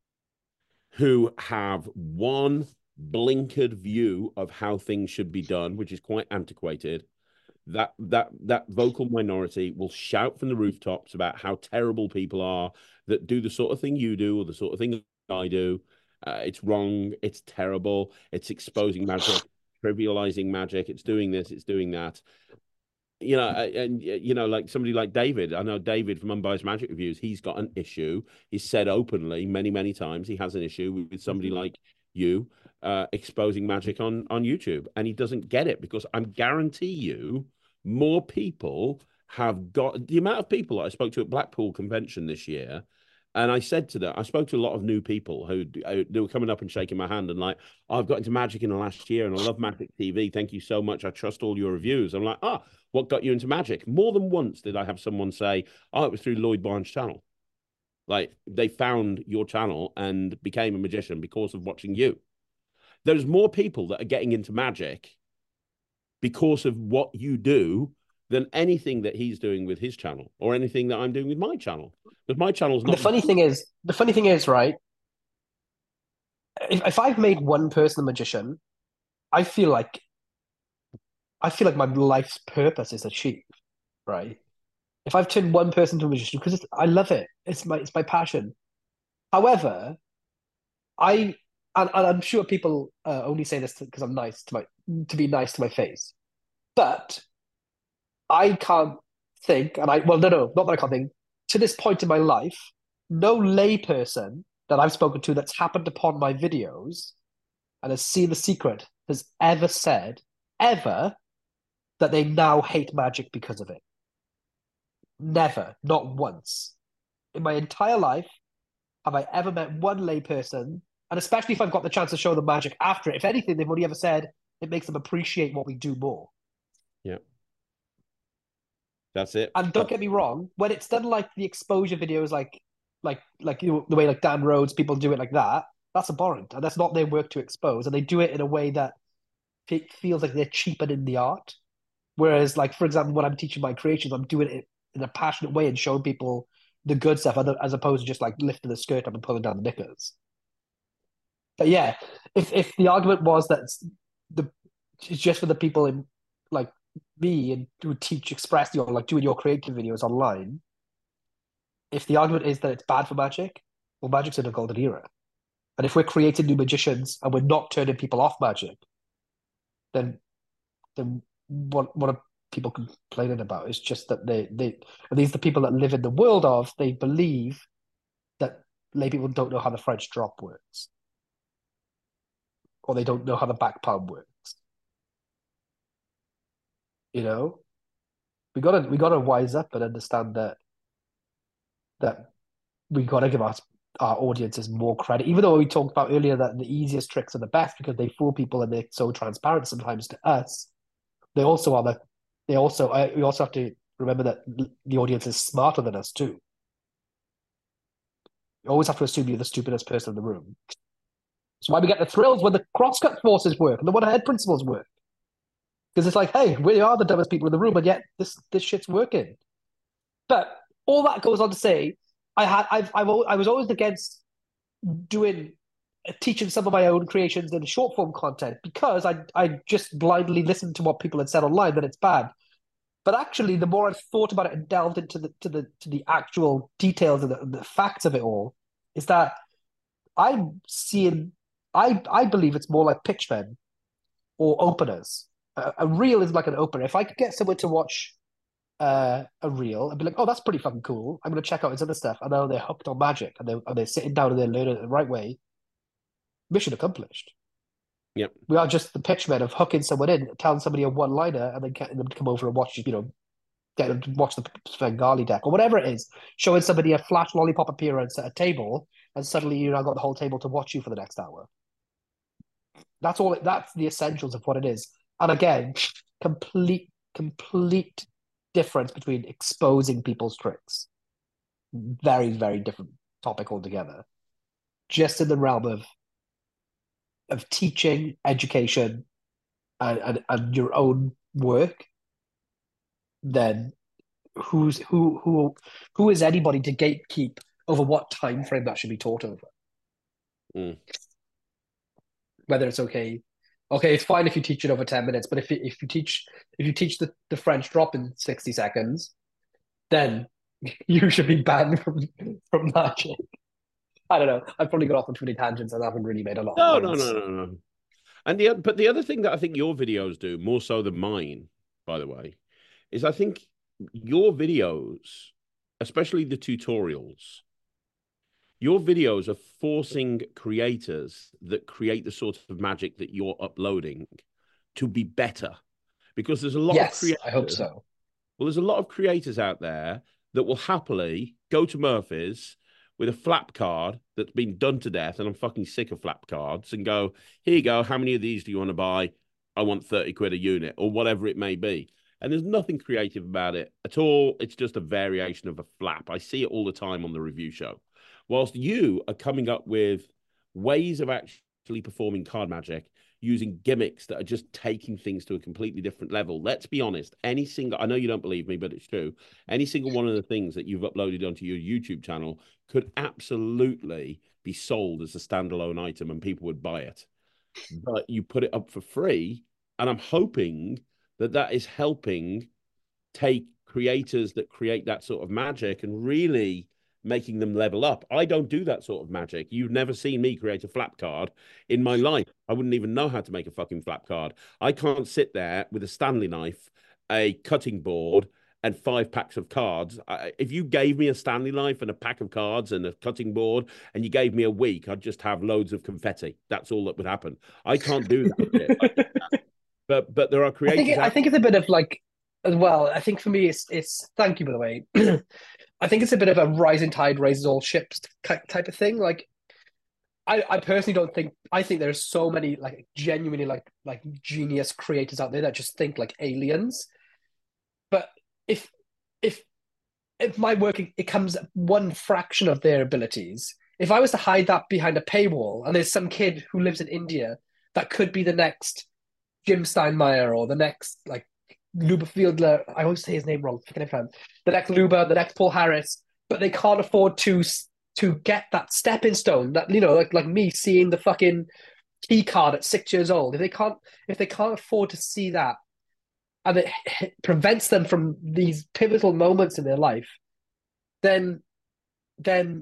who have one blinkered view of how things should be done, which is quite antiquated. That that that vocal minority will shout from the rooftops about how terrible people are that do the sort of thing you do or the sort of thing I do. Uh, it's wrong. It's terrible. It's exposing magic, trivializing magic. It's doing this. It's doing that. You know, and you know, like somebody like David. I know David from Unbiased Magic Reviews. He's got an issue. He's said openly many, many times he has an issue with somebody mm-hmm. like you uh, exposing magic on on YouTube, and he doesn't get it because I guarantee you, more people have got the amount of people I spoke to at Blackpool Convention this year. And I said to them, I spoke to a lot of new people who they were coming up and shaking my hand and like, oh, I've got into magic in the last year and I love Magic T V. Thank you so much. I trust all your reviews. I'm like, ah, what got you into magic? More than once did I have someone say, oh, it was through Lloyd Barnes' channel. Like they found your channel and became a magician because of watching you. There's more people that are getting into magic because of what you do than anything that he's doing with his channel or anything that I'm doing with my channel. Because my channel's not. The funny thing is, the funny thing is, right? If, if I've made one person a magician, I feel like, I feel like my life's purpose is achieved, right? If I've turned one person to a magician, because I love it, it's my it's my passion. However, I and, and I'm sure people uh, only say this because I'm nice to my to be nice to my face, but I can't think, and I well, no, no, not that I can't think. To this point in my life, no layperson that I've spoken to that's happened upon my videos and has seen The Secret has ever said, ever, that they now hate magic because of it. Never, not once. In my entire life, have I ever met one layperson, and especially if I've got the chance to show them magic after it, if anything, they've only ever said it makes them appreciate what we do more. Yeah. That's it. And don't get me wrong, when it's done like the exposure videos, like like like you know, the way like Dan Rhodes, people do it like that, that's abhorrent, and that's not their work to expose. And they do it in a way that it feels like they're cheapening the art. Whereas, like for example, when I'm teaching my creations, I'm doing it in a passionate way and showing people the good stuff, as opposed to just like lifting the skirt up and pulling down the knickers. But yeah, if if the argument was that it's the it's just for the people in like me and who teach express your like doing your creative videos online, if the argument is that it's bad for magic, well, magic's in a golden era, and if we're creating new magicians and we're not turning people off magic, then then what what are people complaining about. It's just that they they and these are the people that live in the world of. They believe that lay people don't know how the French drop works, or they don't know how the back palm works. You know, we gotta we gotta wise up and understand that that we gotta give our our audiences more credit. Even though we talked about earlier that the easiest tricks are the best because they fool people and they're so transparent sometimes to us. They also are the they also uh, we also have to remember that the audience is smarter than us too. You always have to assume you're the stupidest person in the room. That's why we get the thrills when the crosscut forces work and the one-head principles work. Because it's like, hey, we are the dumbest people in the room, and yet this this shit's working. But all that goes on to say, I had I've, I've I was always against doing teaching some of my own creations in short form content because I I just blindly listened to what people had said online that it's bad. But actually, the more I've thought about it and delved into the to the to the actual details and the, the facts of it all, is that I'm seeing I I believe it's more like pitchmen or openers. A, a reel is like an opener. If I could get someone to watch uh, a reel and be like, "Oh, that's pretty fucking cool," I'm going to check out his other stuff, and now they're hooked on magic and they and they're sitting down and they're learning it the right way. Mission accomplished. Yep. We are just the pitchmen of hooking someone in, telling somebody a one-liner, and then getting them to come over and watch, you know, get them to watch the Svengali deck or whatever it is. Showing somebody a flash lollipop appearance at a table, and suddenly you now got the whole table to watch you for the next hour. That's all. That's the essentials of what it is. And again, complete, complete difference between exposing people's tricks. Very, very different topic altogether. Just in the realm of of teaching, education, and, and, and your own work, then who's who who who is anybody to gatekeep over what time frame that should be taught over? Mm. Whether it's okay. Okay, it's fine if you teach it over ten minutes, but if you, if you teach if you teach the, the French drop in sixty seconds, then you should be banned from from magic. I don't know. I've probably got off on too many tangents and I haven't really made a lot No, of no, points. no, no, no. And the but the other thing that I think your videos do more so than mine, by the way, is I think your videos, especially the tutorials, your videos are forcing creators that create the sort of magic that you're uploading to be better. Because there's a lot yes, of creators. I hope so. Well, there's a lot of creators out there that will happily go to Murphy's with a flap card that's been done to death, and I'm fucking sick of flap cards, and go, here you go, how many of these do you want to buy? I want thirty quid a unit, or whatever it may be. And there's nothing creative about it at all. It's just a variation of a flap. I see it all the time on the review show. Whilst you are coming up with ways of actually performing card magic using gimmicks that are just taking things to a completely different level. Let's be honest, any single, I know you don't believe me, but it's true. Any single one of the things that you've uploaded onto your YouTube channel could absolutely be sold as a standalone item and people would buy it. But you put it up for free, and I'm hoping that that is helping take creators that create that sort of magic and really making them level up. I don't do that sort of magic. You've never seen me create a flap card in my life. I wouldn't even know how to make a fucking flap card. I can't sit there with a Stanley knife, a cutting board, and five packs of cards. I, if you gave me a Stanley knife and a pack of cards and a cutting board, and you gave me a week, I'd just have loads of confetti. That's all that would happen. I can't do that. I do that. But but there are creators. I think, it, I think it's a bit of like, as well. I think for me, it's it's. Thank you, by the way. I think it's a bit of a rising tide raises all ships type of thing. Like, I, I personally don't think. I think there's so many like genuinely like like genius creators out there that just think like aliens. But if if if my work it comes one fraction of their abilities, if I was to hide that behind a paywall, and there's some kid who lives in India that could be the next Jim Steinmeier or the next like Luba Fiedler, I always say his name wrong, the next Luba, the next Paul Harris, but they can't afford to to get that stepping stone. That, you know, like like me seeing the fucking key card at six years old. If they can't if they can't afford to see that, and it, it prevents them from these pivotal moments in their life, then then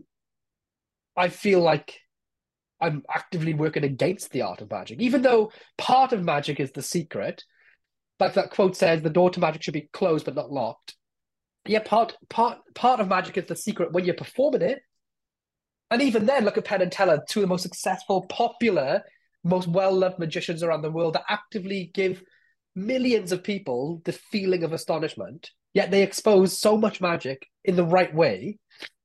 I feel like I'm actively working against the art of magic. Even though part of magic is the secret, like that quote says, the door to magic should be closed but not locked. Yeah, part part part of magic is the secret when you're performing it. And even then, look at Penn and Teller, two of the most successful, popular, most well-loved magicians around the world that actively give millions of people the feeling of astonishment, yet they expose so much magic in the right way.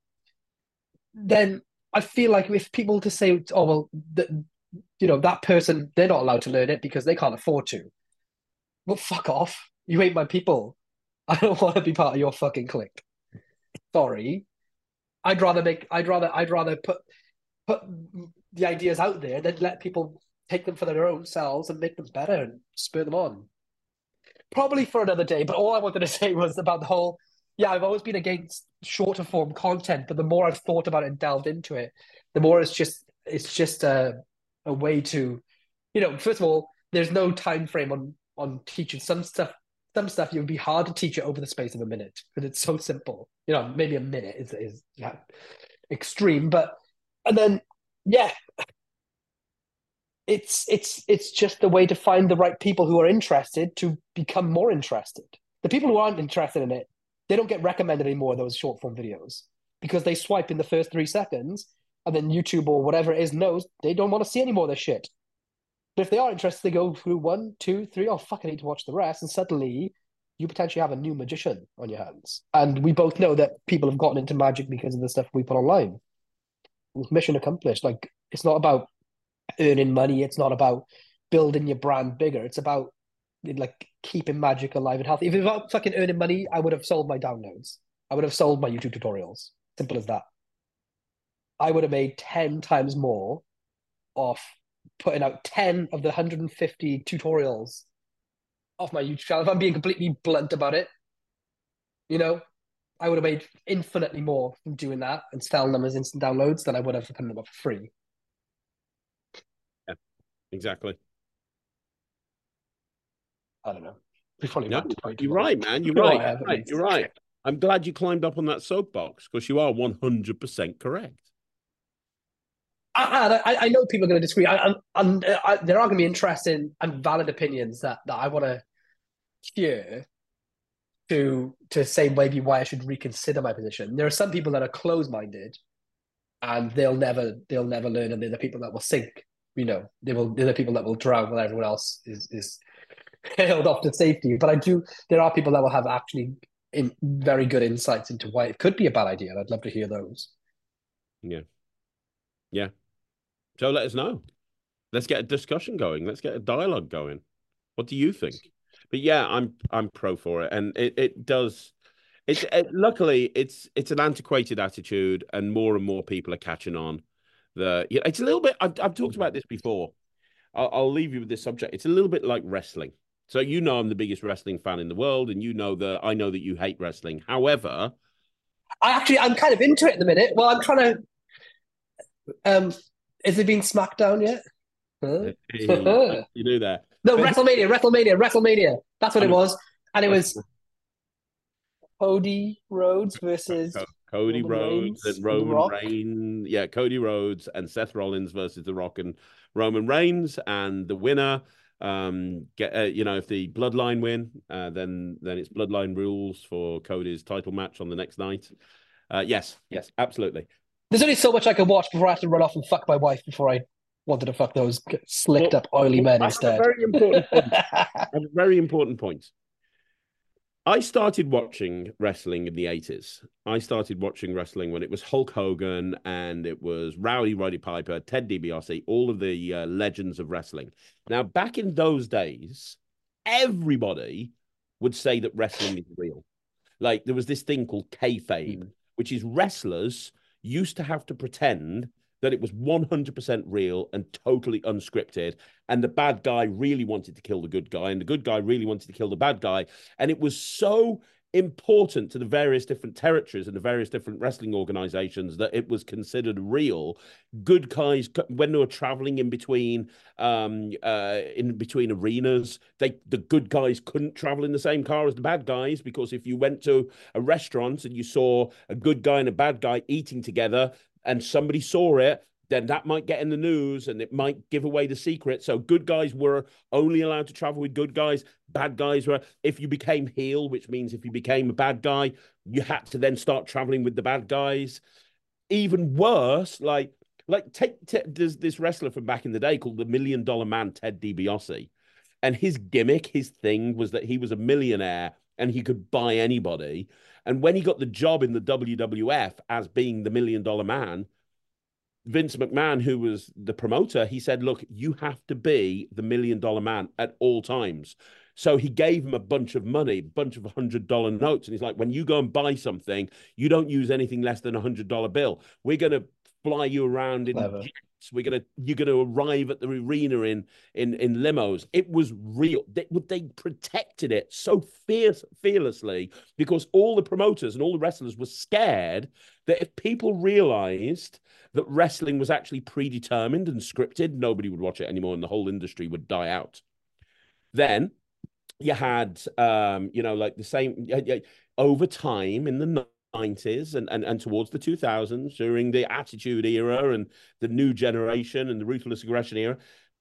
Then I feel like if people to say, oh, well, the, you know, that person, they're not allowed to learn it because they can't afford to. Well, fuck off. You ain't my people. I don't want to be part of your fucking clique. Sorry. I'd rather make I'd rather I'd rather put put the ideas out there than let people take them for their own selves and make them better and spur them on. Probably for another day, but all I wanted to say was about the whole, yeah, I've always been against shorter form content, but the more I've thought about it and delved into it, the more it's just it's just a a way to, you know, first of all, there's no time frame on on teaching some stuff. Some stuff it would be hard to teach it over the space of a minute because it's so simple. You know, maybe a minute is is yeah, extreme, but and then yeah, it's it's it's just the way to find the right people who are interested to become more interested. The people who aren't interested in it, they don't get recommended anymore those short form videos because they swipe in the first three seconds and then YouTube or whatever it is knows they don't want to see any more of this shit. But if they are interested, they go through one, two, three. Oh, fuck, I need to watch the rest. And suddenly you potentially have a new magician on your hands. And we both know that people have gotten into magic because of the stuff we put online. Mission accomplished. Like, it's not about earning money. It's not about building your brand bigger. It's about, like, keeping magic alive and healthy. If it was about fucking earning money, I would have sold my downloads. I would have sold my YouTube tutorials. Simple as that. I would have made ten times more off putting out ten of the one hundred fifty tutorials off my YouTube channel. If I'm being completely blunt about it, you know, I would have made infinitely more from doing that and selling them as instant downloads than I would have for putting them up for free. Exactly. I don't know. Before no, you're right, man. You're right. You're right. You're right. I'm glad you climbed up on that soapbox because you are one hundred percent correct. I, I, I know people are going to disagree. I, and I, there are going to be interesting and valid opinions that, that I want to hear to to say maybe why I should reconsider my position. There are some people that are closed-minded and they'll never they'll never learn, and they're the people that will sink. You know, they will they're the people that will drown while everyone else is is held off to safety. But I do there are people that will have actually in very good insights into why it could be a bad idea, and I'd love to hear those. Yeah. Yeah. So let us know. Let's get a discussion going. Let's get a dialogue going. What do you think? But yeah, I'm I'm pro for it, and it it does. It's it, luckily it's it's an antiquated attitude, and more and more people are catching on. The you know, it's a little bit. I've I've talked about this before. I'll, I'll leave you with this subject. It's a little bit like wrestling. So you know I'm the biggest wrestling fan in the world, and you know that I know that you hate wrestling. However, I actually I'm kind of into it at the minute. Well, I'm trying to. Um, has it been SmackDown yet? Huh? Hey, you do that. No, WrestleMania, WrestleMania, WrestleMania. That's what it was, and it was Cody Rhodes versus Cody Roman Rhodes Reigns and Roman Reigns. Yeah, Cody Rhodes and Seth Rollins versus The Rock and Roman Reigns, and the winner. Um, get uh, you know if the Bloodline win, uh, then then it's Bloodline rules for Cody's title match on the next night. Uh, yes, yes, absolutely. There's only so much I can watch before I have to run off and fuck my wife before I wanted to fuck those slicked well, up oily men that's instead. A very important point. That's a very important point. I started watching wrestling in the eighties. I started watching wrestling when it was Hulk Hogan and it was Rowdy Roddy Piper, Ted DiBiase, all of the uh, legends of wrestling. Now, back in those days, everybody would say that wrestling is real. Like there was this thing called kayfabe, mm. which is wrestlers used to have to pretend that it was one hundred percent real and totally unscripted. And the bad guy really wanted to kill the good guy, and the good guy really wanted to kill the bad guy. And it was so important to the various different territories and the various different wrestling organizations that it was considered real. Good guys, when they were traveling in between um, uh, in between arenas, they the good guys couldn't travel in the same car as the bad guys, because if you went to a restaurant and you saw a good guy and a bad guy eating together and somebody saw it, then that might get in the news and it might give away the secret. So good guys were only allowed to travel with good guys. Bad guys were, if you became heel, which means if you became a bad guy, you had to then start traveling with the bad guys. Even worse, like, like take, take there's this wrestler from back in the day called the Million Dollar Man, Ted DiBiase. And his gimmick, his thing was that he was a millionaire and he could buy anybody. And when he got the job in the W W F as being the Million Dollar Man, Vince McMahon, who was the promoter, he said, look, you have to be the Million Dollar Man at all times. So he gave him a bunch of money, a bunch of one hundred dollar notes. And he's like, when you go and buy something, you don't use anything less than a one hundred dollar bill. We're going to fly you around in Clever. jets. We're gonna you're gonna arrive at the arena in in in limos. It was real. They, they protected it so fierce, fearlessly because all the promoters and all the wrestlers were scared that if people realized that wrestling was actually predetermined and scripted, nobody would watch it anymore, and the whole industry would die out. Then you had, um, you know, like the same over time in the nineties and, and, and towards the two thousands, during the Attitude Era and the New Generation and the Ruthless Aggression Era,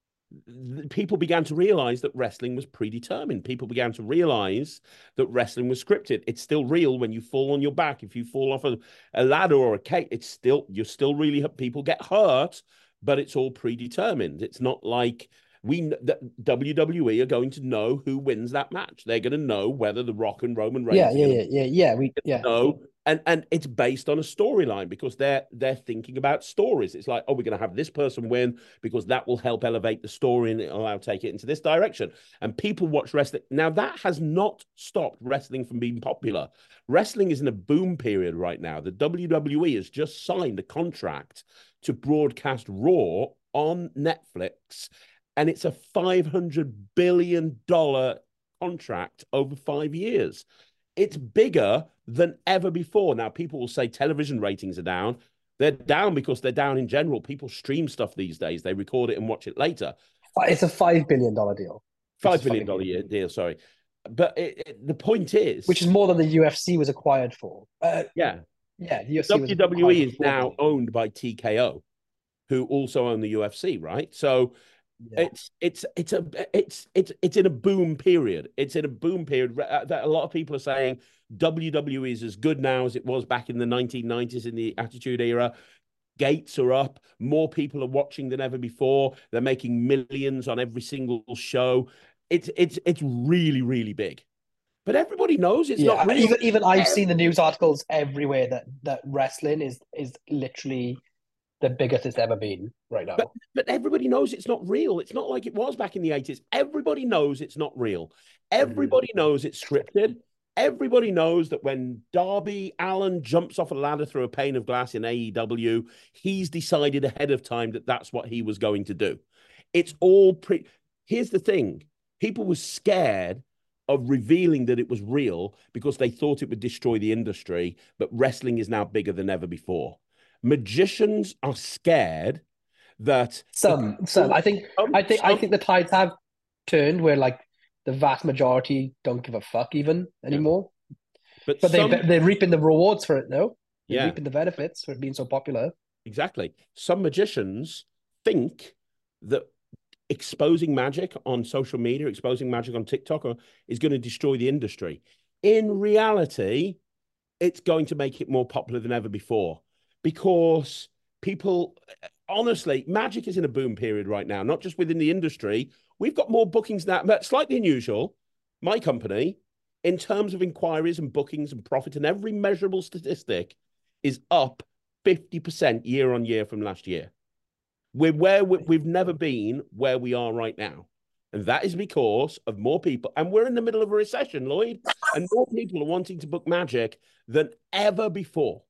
people began to realize that wrestling was predetermined. People began to realize that wrestling was scripted. It's still real when you fall on your back. If you fall off a, a ladder or a cake, it's still, you're still really, people get hurt, but it's all predetermined. It's not like we, W W E are going to know who wins that match. They're going to know whether The Rock and Roman Reigns. Yeah, yeah, yeah, yeah, yeah. We, yeah. know. And and it's based on a storyline because they're they're thinking about stories. It's like, oh, we're going to have this person win because that will help elevate the story and it'll allow take it into this direction. And people watch wrestling. Now, that has not stopped wrestling from being popular. Wrestling is in a boom period right now. The W W E has just signed a contract to broadcast Raw on Netflix, and it's a five hundred billion dollars contract over five years. It's bigger than ever before. Now, people will say television ratings are down. They're down because they're down in general. People stream stuff these days. They record it and watch it later. It's a five billion dollars deal. five billion dollars year deal, sorry. But it, it, the point is... Which is more than the U F C was acquired for. Uh, yeah. Yeah, the U F C W W E was is now owned by T K O, who also own the U F C, right? So... Yeah. It's it's it's a it's it's it's in a boom period. It's in a boom period that a lot of people are saying W W E is as good now as it was back in the nineteen nineties in the Attitude Era. Gates are up. More people are watching than ever before. They're making millions on every single show. It's it's it's really really big. But everybody knows it's yeah, not real. Even even I've seen the news articles everywhere that that wrestling is is literally the biggest it's ever been right now. But, but everybody knows it's not real. It's not like it was back in the eighties. Everybody knows it's not real. Everybody mm-hmm. knows it's scripted. Everybody knows that when Darby Allin jumps off a ladder through a pane of glass in A E W, he's decided ahead of time that that's what he was going to do. It's all pre... Here's the thing. People were scared of revealing that it was real because they thought it would destroy the industry, but wrestling is now bigger than ever before. Magicians are scared that some some I think some, I think some, I think the tides have turned where like the vast majority don't give a fuck even anymore. Yeah. But, but some, they they're reaping the rewards for it though. They're yeah. reaping the benefits for it being so popular. Exactly. Some magicians think that exposing magic on social media, exposing magic on TikTok is going to destroy the industry. In reality, it's going to make it more popular than ever before. Because people, honestly, magic is in a boom period right now, not just within the industry. We've got more bookings now, but slightly unusual. My company, in terms of inquiries and bookings and profit and every measurable statistic, is up fifty percent year on year from last year. We're where we've never been where we are right now. And that is because of more people. And we're in the middle of a recession, Lloyd. And more people are wanting to book magic than ever before.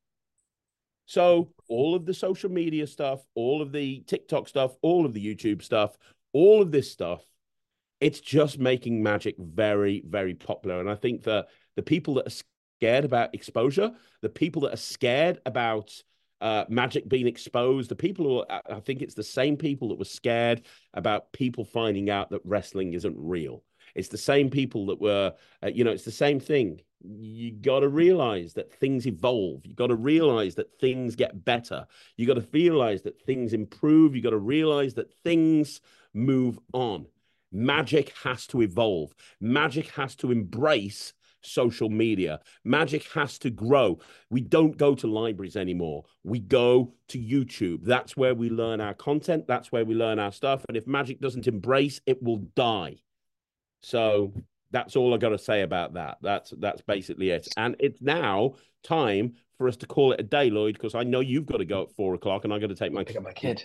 So all of the social media stuff, all of the TikTok stuff, all of the YouTube stuff, all of this stuff, it's just making magic very, very popular. And I think that the people that are scared about exposure, the people that are scared about uh, magic being exposed, the people who are, I think it's the same people that were scared about people finding out that wrestling isn't real. It's the same people that were, uh, you know, it's the same thing. you got to realize that things evolve. You got to realize that things get better. You got to realize that things improve. You got to realize that things move on. Magic has to evolve. Magic has to embrace social media. Magic has to grow. We don't go to libraries anymore. We go to YouTube. That's where we learn our content. That's where we learn our stuff. And if Magic doesn't embrace, it will die. So that's all I got to say about that. That's that's basically it. And it's now time for us to call it a day, Lloyd, because I know you've got to go at four o'clock and I got to take my pick up my kid.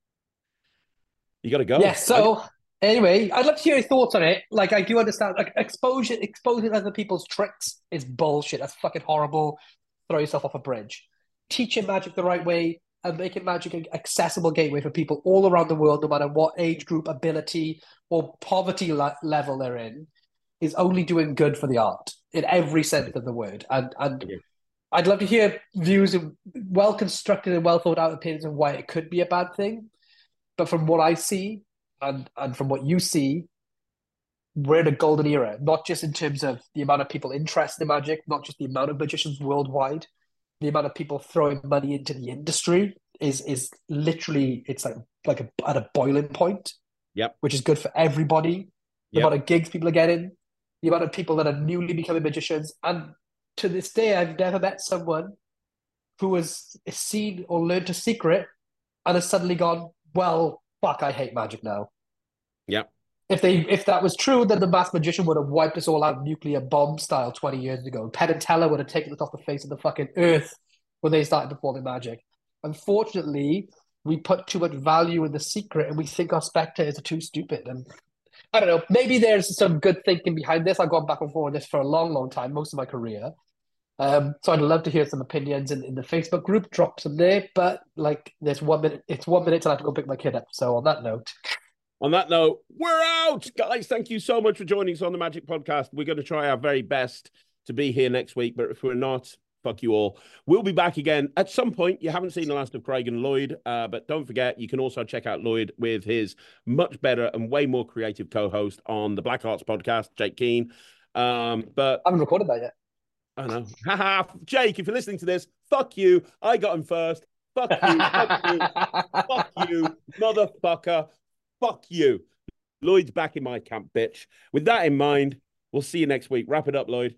You got to go. Yeah. So anyway, I'd love to hear your thoughts on it. Like, I do understand, like, exposure, exposing other people's tricks is bullshit. That's fucking horrible. Throw yourself off a bridge. Teaching Magic the right way and making Magic an accessible gateway for people all around the world, no matter what age group, ability, or poverty le- level they're in, is only doing good for the art in every sense of the word. And and Okay. I'd love to hear views of well constructed and well thought out opinions on why it could be a bad thing. But from what I see and and from what you see, we're in a golden era, not just in terms of the amount of people interested in Magic, not just the amount of magicians worldwide, the amount of people throwing money into the industry is is literally, it's like like a, at a boiling point. Yep. Which is good for everybody. The Yep. amount of gigs people are getting, the amount of people that are newly becoming magicians. And to this day, I've never met someone who has seen or learned a secret and has suddenly gone, well, fuck, I hate Magic now. Yep. If they if that was true, then the masked magician would have wiped us all out nuclear bomb style twenty years ago. Penn and Teller would have taken us off the face of the fucking earth when they started performing Magic. Unfortunately, we put too much value in the secret and we think our spectators are too stupid. And I don't know, maybe there's some good thinking behind this. I've gone back and forth on this for a long, long time, most of my career. Um, so I'd love to hear some opinions in, in the Facebook group. Drop some there. But like, there's one minute. It's one minute till I have to go pick my kid up. So on that note, On that note, we're out, guys. Thank you so much for joining us on the Magic Podcast. We're going to try our very best to be here next week, but if we're not, fuck you all. We'll be back again at some point. You haven't seen the last of Craig and Lloyd, uh, but don't forget, you can also check out Lloyd with his much better and way more creative co-host on the Black Arts Podcast, Jake Keane. Um, but I haven't recorded that yet. I know. Haha, Jake, if you're listening to this, fuck you. I got him first. Fuck you. Fuck you. Fuck you, motherfucker. Fuck you. Lloyd's back in my camp, bitch. With that in mind, we'll see you next week. Wrap it up, Lloyd.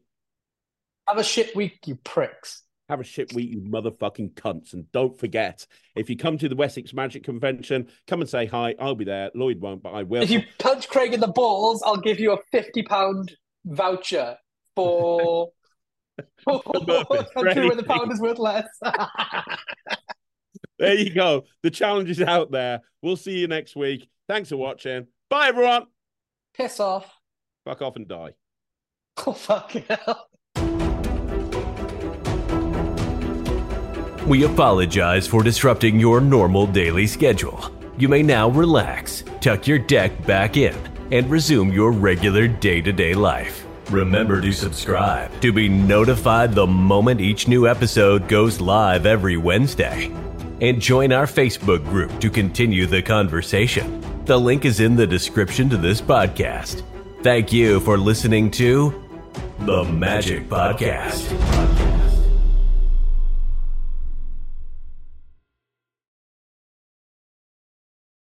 Have a shit week, you pricks. Have a shit week, you motherfucking cunts. And don't forget, if you come to the Wessex Magic Convention, come and say hi. I'll be there. Lloyd won't, but I will. If you punch Craig in the balls, I'll give you a fifty pound voucher for... for country where the pound is worth less. There you go. The challenge is out there. We'll see you next week. Thanks for watching. Bye, everyone. Piss off. Fuck off and die. Oh, fucking hell. We apologize for disrupting your normal daily schedule. You may now relax, tuck your deck back in, and resume your regular day-to-day life. Remember to subscribe to be notified the moment each new episode goes live every Wednesday. And join our Facebook group to continue the conversation. The link is in the description to this podcast. Thank you for listening to The Magic Podcast.